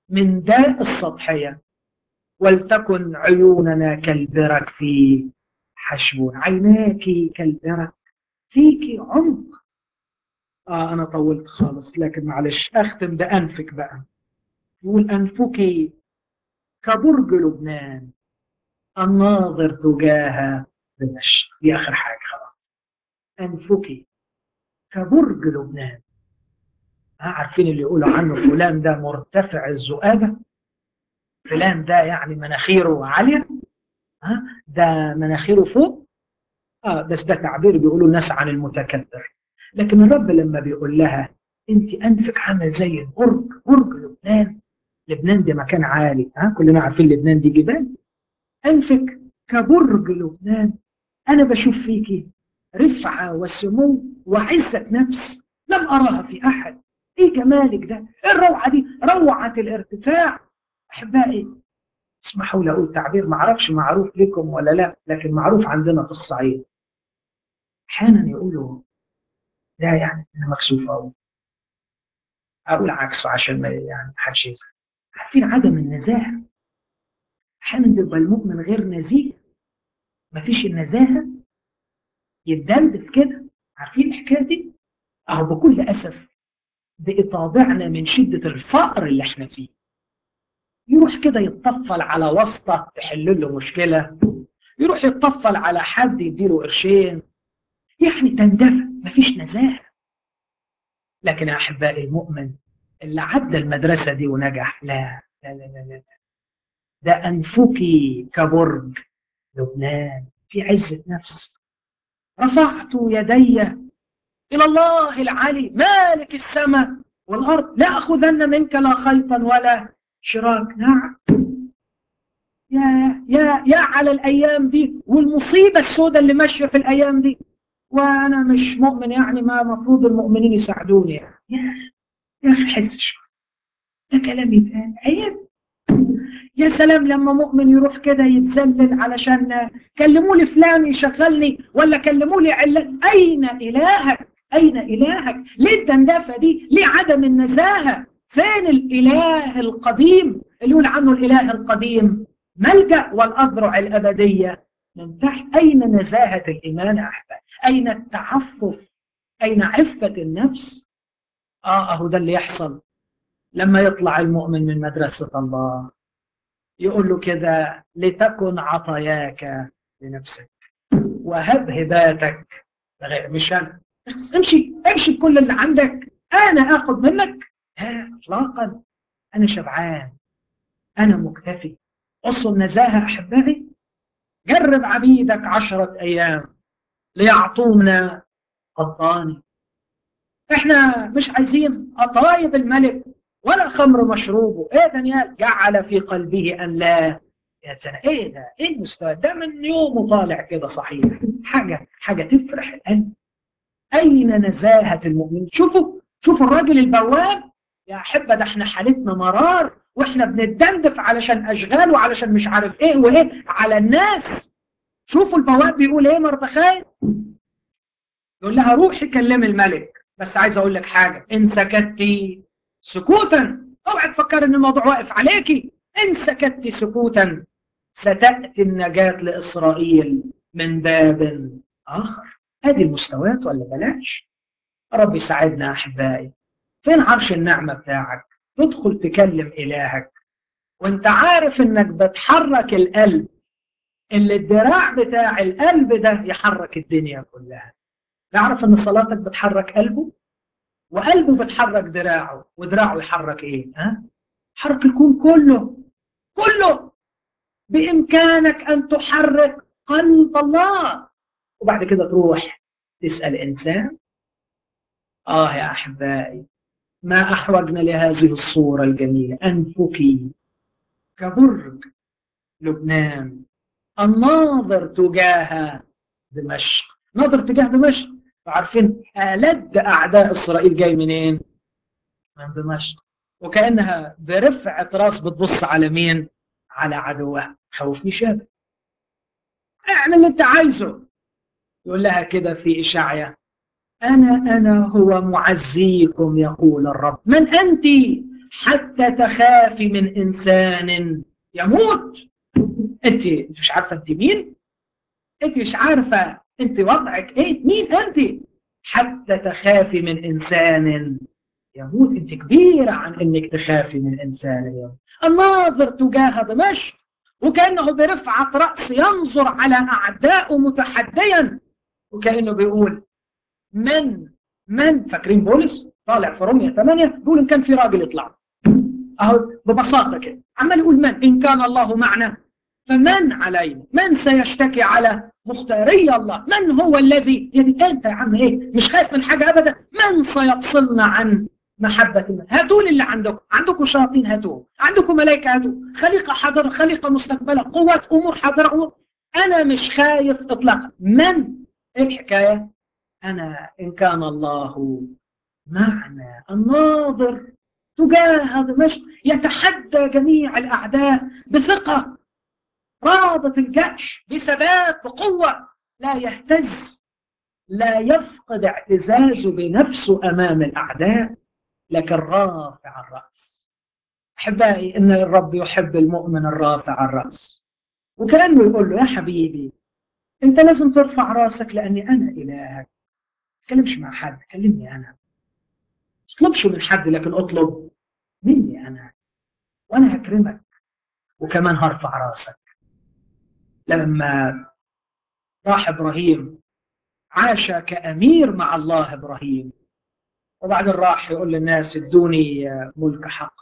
S2: من داء السطحية. ولتكن عيوننا كالبرك في حشو، عيناك كالبرك، فيك عمق. آه أنا طولت خالص، لكن معلش أختم بأنفك بقى. يقول أنفك كبرج لبنان الناظر تجاه دمشق. دي آخر حاجة خلاص. أنفك كبرج لبنان. ها عارفين اللي يقولوا عنه فلان ده مرتفع الذؤابة، فلان ده يعني مناخيره عالية، ها ده مناخيره فوق. اه بس ده تعبير بيقولوا الناس عن المتكبر. لكن الرب لما بيقول لها انت انفك عامل زي البرج، برج لبنان. لبنان ده مكان عالي، ها كلنا عارفين لبنان دي جبال. انفك كبرج لبنان. انا بشوف فيكي رفعه وسمو وعزه نفس لم اراها في احد. ايه جمالك ده، ايه الروعه دي، روعه الارتفاع. احبائي اسمحوا لي اقول تعبير ما اعرفش معروف لكم ولا لا، لكن معروف عندنا في الصعيد. احيانا يقولوا ده يعني انا مكسوف اقول اقول عكسه عشان ما يعني حدش يزعل. عارفين عدم النزاهه، احيانا بيبقى المؤمن غير نزيه، مفيش النزاهه، يتدلدف كده. عارفين الحكايه دي؟ اهو بكل اسف بإطابعنا من شده الفقر اللي احنا فيه، يروح كده يتطفل على واسطه تحل له مشكله، يروح يتطفل على حد يديله قرشين، يعني تندفع، مفيش نزاهه. لكن يا احبائي المؤمن اللي عدى المدرسه دي ونجح، لا لا لا لا, لا. ده انفكي كبرج لبنان في عزه نفس. رفعت يدي الى الله العلي مالك السماء والارض، لا اخذن منك لا خيطا ولا شراك. نعم. يا يا يا على الايام دي والمصيبه السوداء اللي ماشيه في الايام دي، وانا مش مؤمن يعني، ما المفروض المؤمنين يساعدوني يعني. يا يا اخي حس شويه، ده كلام يتقال عيب. يا سلام لما مؤمن يروح كده يتذلل علشان كلموا لي فلان يشغلني، ولا كلموا لي علان. اين الهك، اين الهك؟ ليه الدندفه دي، ليه عدم النزاهه؟ فين الاله القديم اللي يقول عنه الاله القديم ملجأ والأذرع الأبدية من تحت؟ أين نزاهة الإيمان يا أحباب؟ أين التعفف؟ أين عفة النفس؟ آه أهو ده اللي يحصل لما يطلع المؤمن من مدرسة الله. يقول له كده لتكن عطاياك لنفسك وهب هباتك لغير. مش أنا، امشي امشي بكل اللي عندك أنا آخذ منك؟ ها إطلاقا. أنا شبعان، أنا مكتفي. أصل النزاهة أحبائي. جرب عبيدك عشرة أيام ليعطونا قطاني. إحنا مش عايزين قطايب الملك ولا خمر مشروبه. إيه دانيال جعل في قلبه أن لا يتنى. إيه ده، إيه المستوى ده من يومه طالع كده صحيح. حاجة حاجة تفرح القلب. أين نزاهة المؤمن؟ شوفوا شوفوا الراجل البواب يا أحبة، ده إحنا حالتنا مرار وإحنا بنتدندف علشان أشغال وعلشان مش عارف إيه وإيه على الناس. شوفوا البواب بيقول ايه مردخاي، يقول لها روحي كلمي الملك، بس عايز اقول لك حاجه، ان سكتي سكوتا اوعي تفكر ان الموضوع واقف عليكي، ان سكتي سكوتا ستاتي النجاه لاسرائيل من باب اخر. هذه المستويات ولا بلاش؟ رب يساعدنا احبائي. فين عرش النعمه بتاعك؟ تدخل تكلم الهك وانت عارف انك بتحرك القلب اللي الدراع بتاع القلب ده يحرك الدنيا كلها. تعرف ان صلاتك بتحرك قلبه، وقلبه بتحرك دراعه، ودراعه يحرك ايه؟ ها؟ حرك الكون كله كله. بامكانك ان تحرك قلب الله. وبعد كده تروح تسال انسان. اه يا احبائي ما احوجنا لهذه الصوره الجميله. انفكي كبرج لبنان الناظر تجاه دمشق. ناظر تجاه دمشق. عارفين ألد أعداء إسرائيل جاي منين؟ من دمشق. وكأنها برفعة راس بتبص على مين؟ على عدوها. خوفني شاب، اعمل اللي انت عايزه. يقول لها كده في إشعيا أنا أنا هو معزيكم يقول الرب. من أنت؟ حتى تخافي من إنسان يموت. أنت مش عارفة أنت مين؟ أنت مش عارفة أنت وضعك إيه؟ مين أنت؟ حتى تخافي من إنسان يموت. أنت كبيرة عن أنك تخافي من إنسان يموت. الناظر تجاه دمشق وكأنه برفعة رأس ينظر على أعدائه متحديا، وكأنه بيقول من من فاكرين بولس طالع في رومية ثمانية بيقول إن كان في راجل يطلع أهو ببساطة كده عمال يقول من إن كان الله معنا فمن علينا؟ من سيشتكي على مختاري الله؟ من هو الذي يعني أنت يا عم إيه مش خايف من حاجة أبدا؟ من سيفصلنا عن محبة الله؟ هاتوا لي اللي عندكم، عندكم شياطين هاتوه، عندكم ملائكة هاتوه، خليقة حاضرة خليقة مستقبلة، قوات أمور حاضرة أمور. أنا مش خايف إطلاقا. من إيه الحكاية؟ أنا إن كان الله معنا. الناظر تجاه دمشق يتحدى جميع الأعداء بثقة، رابط الجأش بثبات بقوة، لا يهتز، لا يفقد اعتزازه بنفسه أمام الأعداء، لكن رافع الرأس. أحبائي إن الرب يحب المؤمن الرافع الرأس، وكأنه يقول له يا حبيبي أنت لازم ترفع رأسك لأني أنا إلهك. ما تكلمش مع حد، كلمني أنا. اطلبش من حد لكن اطلب مني أنا، وأنا هكرمك وكمان هرفع رأسك. لما راح إبراهيم عاش كأمير مع الله إبراهيم، وبعدين راح يقول للناس ادوني ملك حق،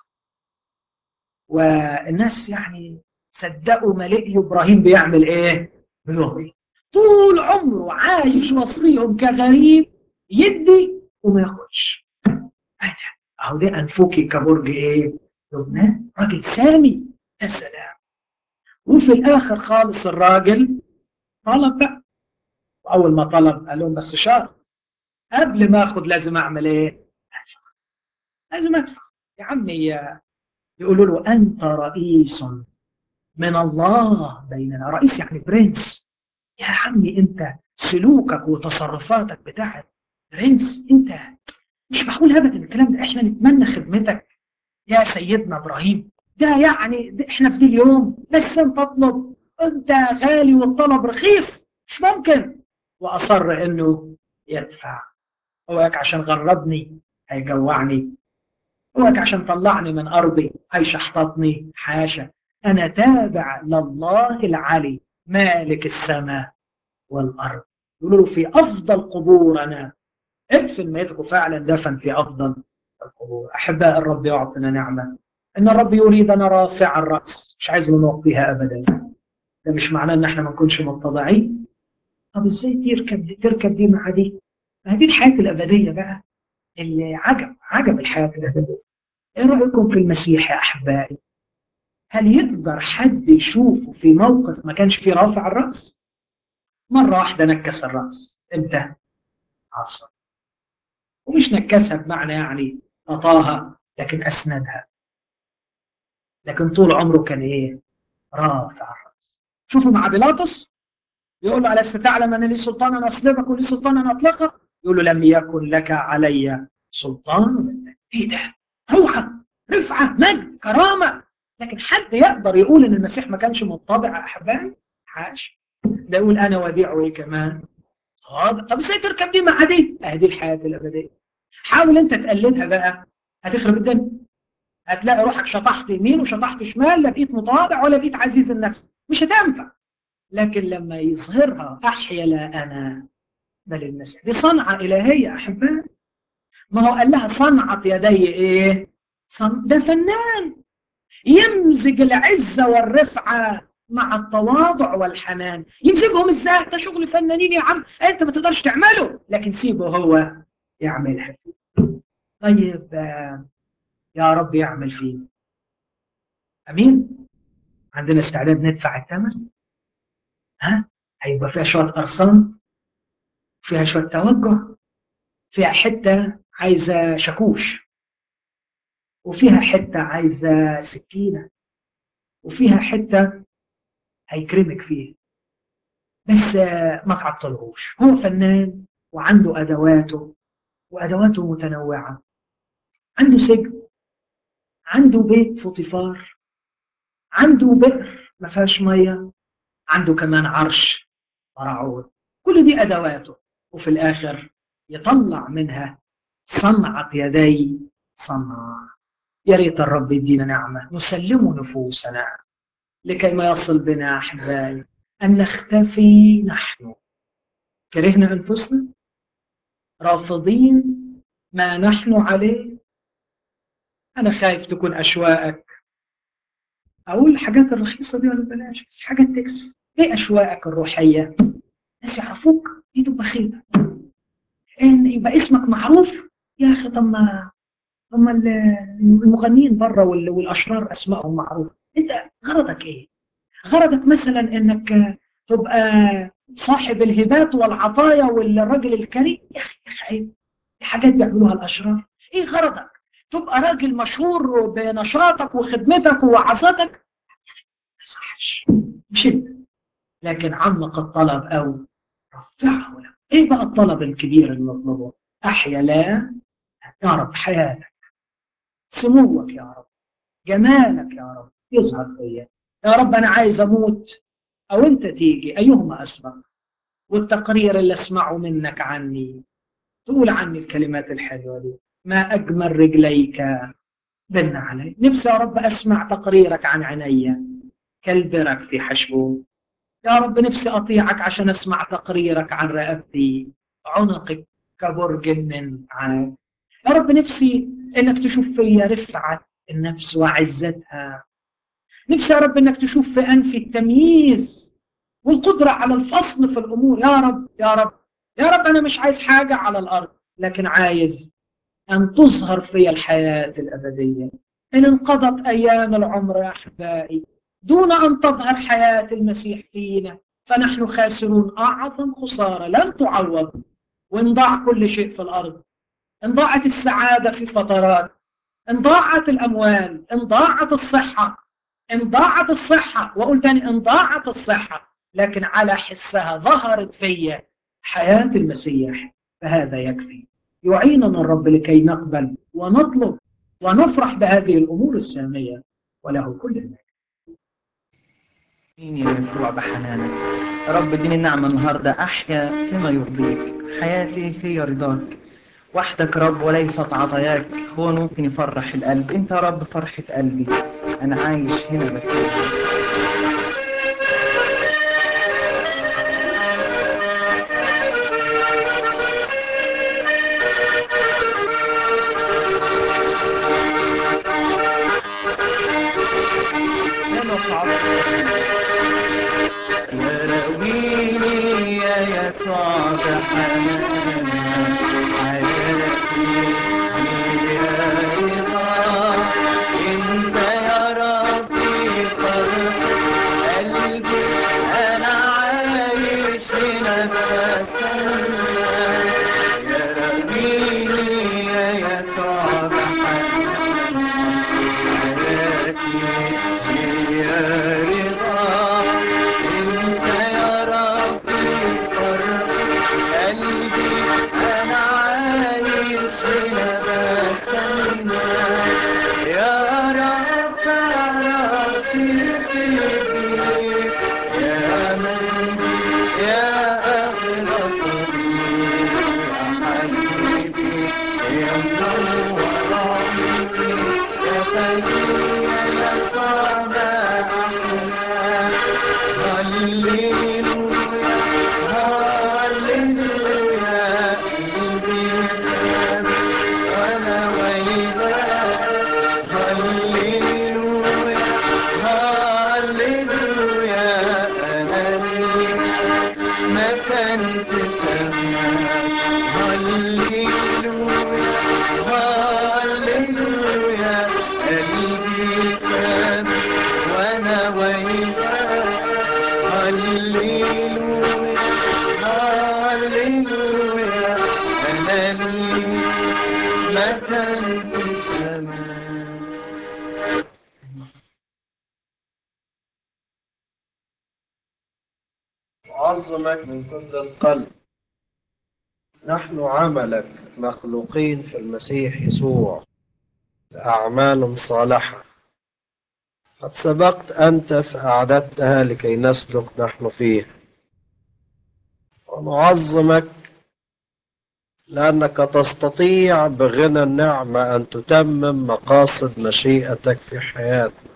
S2: والناس يعني صدقوا ملئ إبراهيم بيعمل إيه؟ بيغري. طول عمره عايش وسطيهم كغريب، يدي وما ياخدش. أهو ده أنفوكي كبرج إيه؟ لبنان، راجل سامي. يا سلام. وفي الآخر خالص الراجل طلب بقى، وأول ما طلب قال لهم بس شرط، قبل ما أخد لازم أعمل إيه؟ لازم أدفع. يا عمي يقولوا له أنت رئيس من الله بيننا. رئيس يعني برنس. يا عمي أنت سلوكك وتصرفاتك بتاعت برنس. أنت مش معقول أبدا الكلام ده. إحنا نتمنى خدمتك يا سيدنا إبراهيم. ده يعني ده إحنا في دي اليوم بس أنت تطلب، أنت غالي والطلب رخيص، مش ممكن. وأصر إنه يدفع. هوك عشان غربني هيجوعني، هوك عشان طلعني من أرضي هيشحططني. حاشا، أنا تابع لله العلي مالك السماء والأرض. يقولوا في أفضل قبورنا ادفن ميتك، فعلا دفن في أفضل القبور. أحباء الرب يعطينا نعمة إن الرب يريدنا رافع الرأس، مش عايز نوطيها أبدا. ده مش معناه إن إحنا ما نكونش متضعين. طب إزاي تركب دي تركب دي مع دي؟ هذه الحياة الأبدية بقى اللي عجب عجب الحياة الأبدية. إيه رأيكم في المسيح يا أحبائي؟ هل يقدر حد يشوفه في موقف ما كانش فيه رافع الرأس؟ مرة واحدة نكس الرأس. إمتى؟ عصر. ومش نكسها بمعنى يعني أطاها، لكن أسندها. لكن طول عمره كان إيه؟ رافع الرأس. شوفوا مع بيلاطس يقول له ألست تعلم أن لي سلطان أن أصلبك ولي سلطان أن أطلقك؟ يقول له لم يكن لك علي سلطان. إيه ده؟ روعة، رفعة، مجد، كرامة. لكن حد يقدر يقول ان المسيح ما كانش متضع؟ احبائي حاش. ده يقول انا وديع وايه كمان؟ طب طب ازاي تركب دي مع دي؟ اهي دي الحياه الابديه. حاول انت تقلدها بقى، هتخرب الدنيا. هتلاقي روحك شطحت يمين وشطحت شمال، لا بقيت متواضع ولا بقيت عزيز النفس، مش هتنفع. لكن لما يظهرها احيا لا انا بل المسيح. دي صنعه الهيه احبائي. ما هو قال لها صنعت يدي ايه؟ صن... ده فنان يمزج العزة والرفعة مع التواضع والحنان. يمزجهم ازاي؟ ده شغل فنانين يا عم، انت ما تقدرش تعمله، لكن سيبه هو يعملها. طيب يا رب يعمل فيه. امين. عندنا استعداد ندفع الثمن؟ ها؟ هيبقى فيها شوية أرصان، فيها شوية توجه، فيها حتة عايزة شاكوش، وفيها حتة عايزة سكينة، وفيها حتة هيكرمك فيها. بس ما تعطلهوش، هو فنان وعنده أدواته، وأدواته متنوعة. عنده سجن، عنده بيت فوطيفار، عنده بئر ما فيهاش ميه، عنده كمان عرش فرعون. كل دي ادواته، وفي الاخر يطلع منها صنعة يدي صنع. يا ريت الرب يدينا نعمة نسلم نفوسنا لكي ما يصل بنا أحبائي أن نختفي نحن. كرهنا أنفسنا، رافضين ما نحن عليه. أنا خايف تكون أشواقك، أقول الحاجات الرخيصة دي ولا بلاش، بس حاجات تكسب. إيه أشواقك الروحية؟ ناس يعرفوك، دي تبقى خيبة. إن يبقى اسمك معروف، يا أخي طب ما طب ما المغنيين بره والأشرار أسمائهم معروفة. أنت غرضك إيه؟ غرضك مثلا انك تبقى صاحب الهبات والعطايا والراجل الكريم؟ يا اخي يا اخي عيب، الحاجات بيعملوها الاشرار. ايه غرضك؟ تبقى راجل مشهور بنشاطك وخدمتك ووعظتك؟ ما يصحش، مش انت. لكن عمق الطلب او رفعه له. ايه بقى الطلب الكبير اللي نطلبه؟ احيا لا يا رب حياتك، سموك يا رب، جمالك يا رب يظهر فيا. يا رب انا عايز اموت او انت تيجي، ايهما اسبق؟ والتقرير اللي اسمعه منك عني، تقول عني الكلمات الحلوه دي، ما اجمل رجليك بن علي. نفسي يا رب اسمع تقريرك عن عيني كالبرك في حشو. يا رب نفسي اطيعك عشان اسمع تقريرك عن رقبتي، عنقك كبرج من عاج. يا رب نفسي انك تشوف فيا رفعه النفس وعزتها. نفسي يا رب انك تشوف في انفي التمييز والقدرة على الفصل في الأمور. يا رب يا رب يا رب أنا مش عايز حاجة على الأرض، لكن عايز أن تظهر في الحياة الأبدية. إن انقضت أيام العمر يا أحبائي دون أن تظهر حياة المسيح فينا، فنحن خاسرون أعظم خسارة لن تعوض. وإن ضاع كل شيء في الأرض، إن ضاعت السعادة في فترات، إن ضاعت الأموال، إن ضاعت الصحة، إن ضاعت الصحة، وقلت تاني إن ضاعت الصحة، لكن على حسها ظهرت في حياة المسيح، فهذا يكفي. يعيننا الرب لكي نقبل ونطلب ونفرح بهذه الأمور السامية، وله كل المجد.
S3: مين يا يسوع بحنانك؟ يا رب اديني النعمة النهاردة أحيا فيما يرضيك، حياتي هي رضاك وحدك رب، وليست عطاياك. هو ممكن يفرح القلب، انت يا رب فرحة قلبي، انا عايش هنا بس. يا راويني يا يسوع بحنانك، حياتي هي رضاك، انت يا ربي فرح قلبي، انا عايش هنا بستناك. يا راويني يا يسوع بحنانك، حياتي هي رضاك، انت يا ربي فرح قلبي، انا عايش هنا بستناك. يا رب راسي فيك، يا مجدي يا اغلى صديق، يا حبيبي يا منور عمري، يا خليل يا صانع احلام. هللويا هللويا قلبي ثابت وانا وياك. هللويا هللويا انا ليك مكان في سماك. هللويا هللويا قلبي ثابت وانا وياك. هللويا هللويا انا ليك مكان في السماء.
S4: أعظمك من كل القلب، نحن عملك مخلوقين في المسيح يسوع. أعمال صالحة قد سبقت أنت فأعددتها لكي نسلك نحن فيها، ونعظمك لأنك تستطيع بغنى النعمة أن تتمم مقاصد مشيئتك في حياتنا.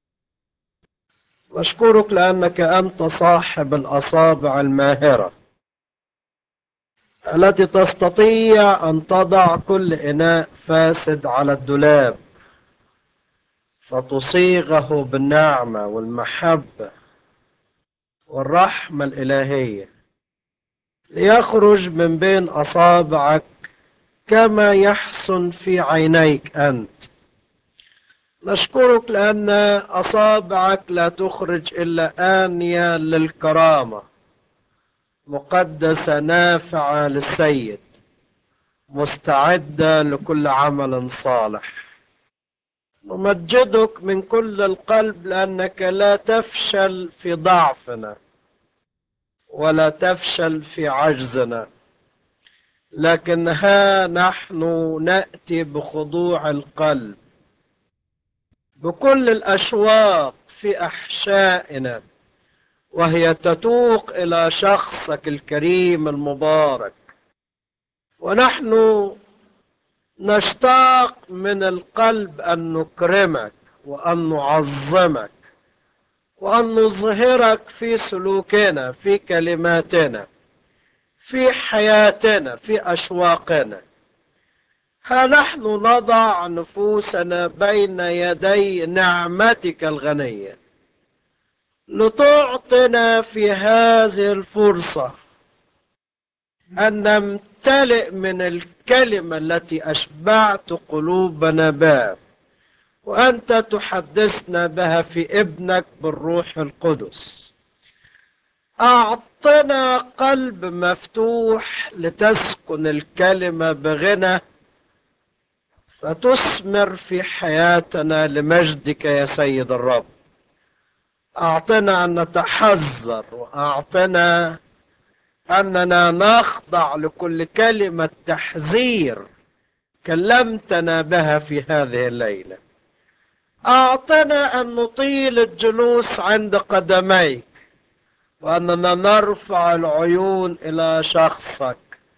S4: نشكرك لأنك أنت صاحب الأصابع الماهرة التي تستطيع أن تضع كل إناء فاسد على الدولاب فتصيغه بالنعمة والمحبة والرحمة الإلهية ليخرج من بين أصابعك كما يحسن في عينيك أنت. نشكرك لأن أصابعك لا تخرج إلا آنية للكرامة، مقدسة نافعة للسيد، مستعدة لكل عمل صالح. نمجدك من كل القلب لأنك لا تفشل في ضعفنا ولا تفشل في عجزنا، لكن ها نحن نأتي بخضوع القلب بكل الأشواق في أحشائنا، وهي تتوق إلى شخصك الكريم المبارك، ونحن نشتاق من القلب أن نكرمك وأن نعظمك وأن نظهرك في سلوكنا، في كلماتنا، في حياتنا، في أشواقنا. ها نحن نضع نفوسنا بين يدي نعمتك الغنية لتعطنا في هذه الفرصة أن نمتلئ من الكلمة التي أشبعت قلوبنا بها، وأنت تحدثنا بها في ابنك بالروح القدس. أعطنا قلب مفتوح لتسكن الكلمة بغنى فتثمر في حياتنا لمجدك يا سيد الرب. أعطنا أن نتحذر، وأعطنا أننا نخضع لكل كلمة تحذير كلمتنا بها في هذه الليلة. أعطنا أن نطيل الجلوس عند قدميك، وأننا نرفع العيون إلى شخصك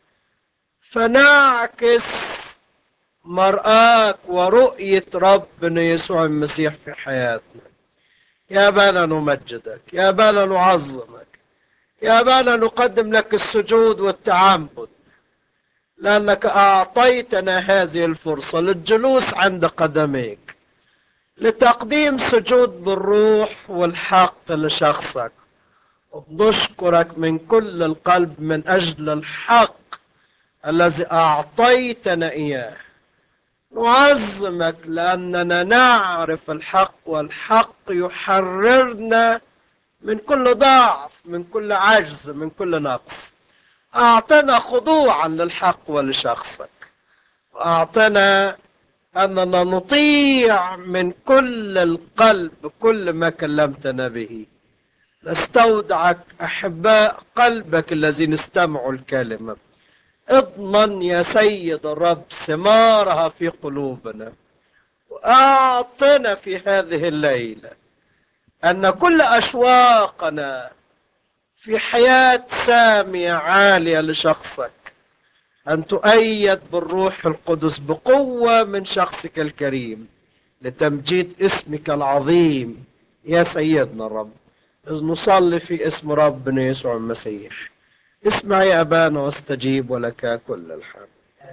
S4: فنعكس مرآك ورؤية ربنا يسوع المسيح في حياتنا. يا أبانا نمجدك، يا أبانا نعظمك، يا أبانا نقدم لك السجود والتعبد لأنك أعطيتنا هذه الفرصة للجلوس عند قدميك لتقديم سجود بالروح والحق لشخصك. نشكرك من كل القلب من أجل الحق الذي أعطيتنا إياه. نعظمك لأننا نعرف الحق، والحق يحررنا من كل ضعف، من كل عجز، من كل نقص. أعطنا خضوعا للحق ولشخصك، وأعطنا أننا نطيع من كل القلب كل ما كلمتنا به. نستودعك أحباء قلبك الذين استمعوا الكلمة. اضمن يا سيد الرب ثمارها في قلوبنا، وأعطنا في هذه الليلة أن كل أشواقنا في حياة سامية عالية لشخصك أن تؤيد بالروح القدس بقوة من شخصك الكريم لتمجيد اسمك العظيم يا سيدنا الرب. إذ نصلي في اسم ربنا يسوع المسيح. اسمع يا أبانا واستجيب، ولك كل الحمد.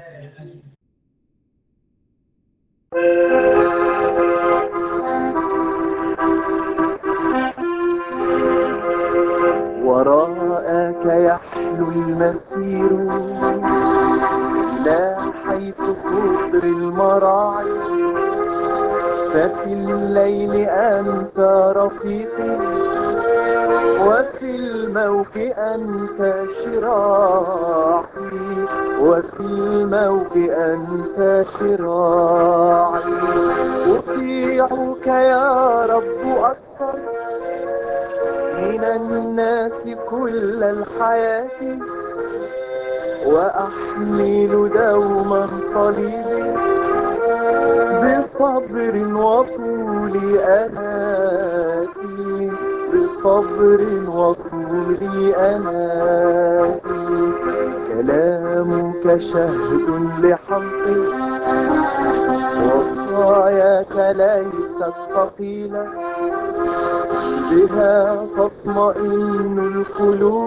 S5: وراءك يحلو المسير لا حيث خضر المراعي، ففي الليل أنت رفيقي وفي الموج أنت شراعي، وفي الموج أنت شراعي. أطيعك يا رب أكثر من الناس كل الحياة، وأحمل دوما صليبي بصبر وطول أناتي بصبر وطول أناتي كلامك شهد لحقي وصاياك ليست ثقيلة بها تطمئن القلوب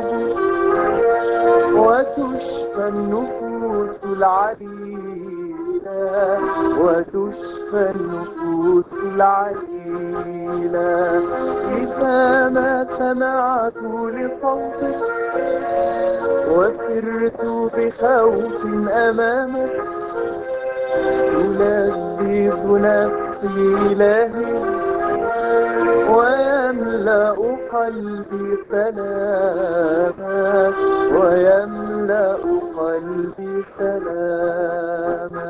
S5: وتشفى النفوس العليلة وتشفى النفوس العليلة إذا ما سمعت لصوتك وسرت بخوف أمامك تلذذ نفسي إلهي ويملأ قلبي سلاما ويملأ قلبي سلاما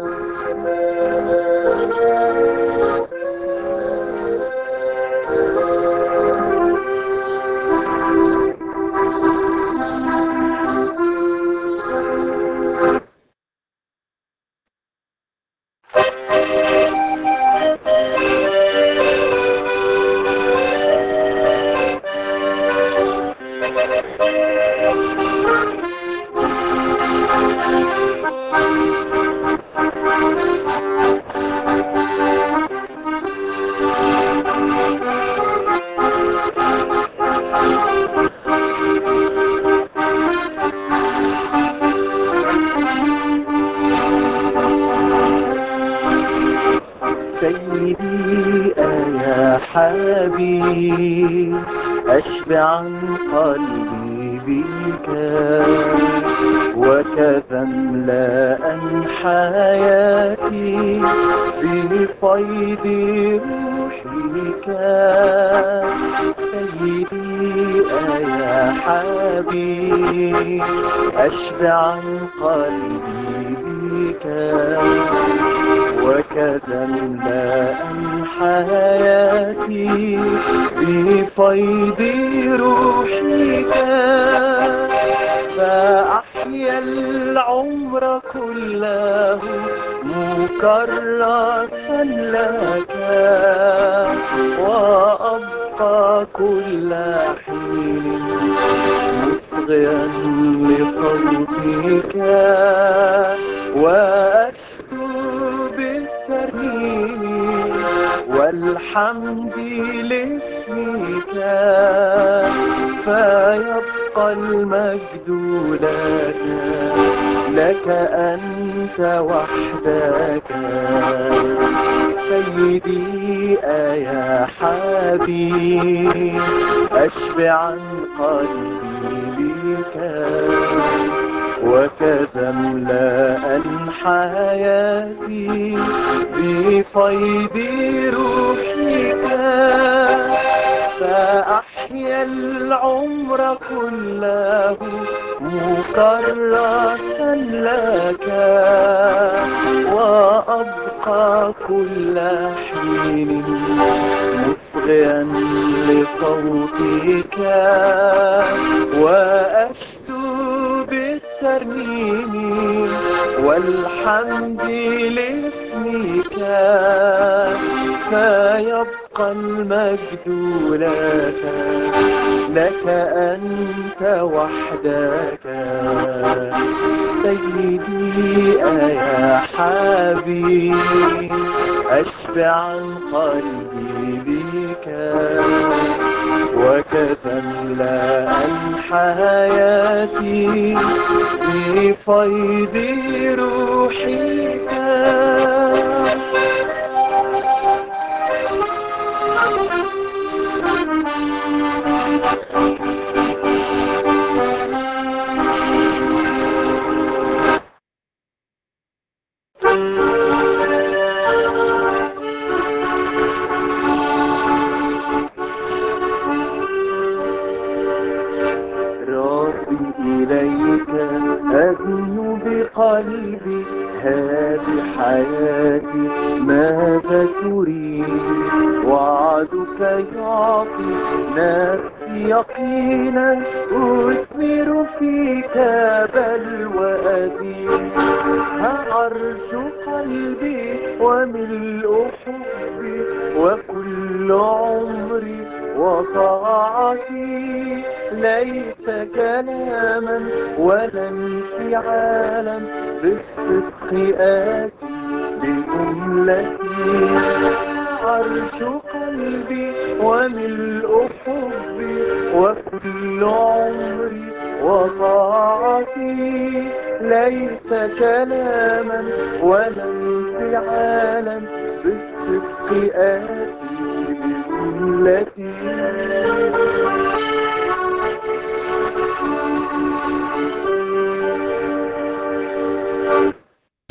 S5: سيدي يا حبيب أشبع قلبي بك وكذا املأ حياتي بفيض روحك سيدي يا حبيب أشبع قلبي بك وكذا املأ حياتي بفيض روحك فأحيا العمر كله مكرسا لك وأبقى كل حين مصغيا لصوتك وأشكو بالترنيم والحمد لاسمك فيبقى المجد لك لك أنت وحدك سيدي يا حبيب أشبع قلبي بك وكذا املأ حياتي بفيض روحك فأحيا العمر كله مكرسا لك وأبقى كل حين مصغيا لصوتك وأشدو بالترنيم والحمد لاسمك فيبقى المجد لك لك أنت وحدك سيدي يا حبيب أشبع قلبي بك وكذا املأ حياتي بفيض روحك إليك أذن قلبي هذه حياتي ماذا تريد وعدك يعطي نفسي يقينا أثمر فيك بل وأدين عرش قلبي وملء حبي وكل عمري وطاعتي ليس كلاما ولا انفعالا بالصدق آتي بجملتي عرش قلبي وملء حبي وكل عمري وطاعتي ليس كلاما ولا انفعالا بالصدق آتي بجملتي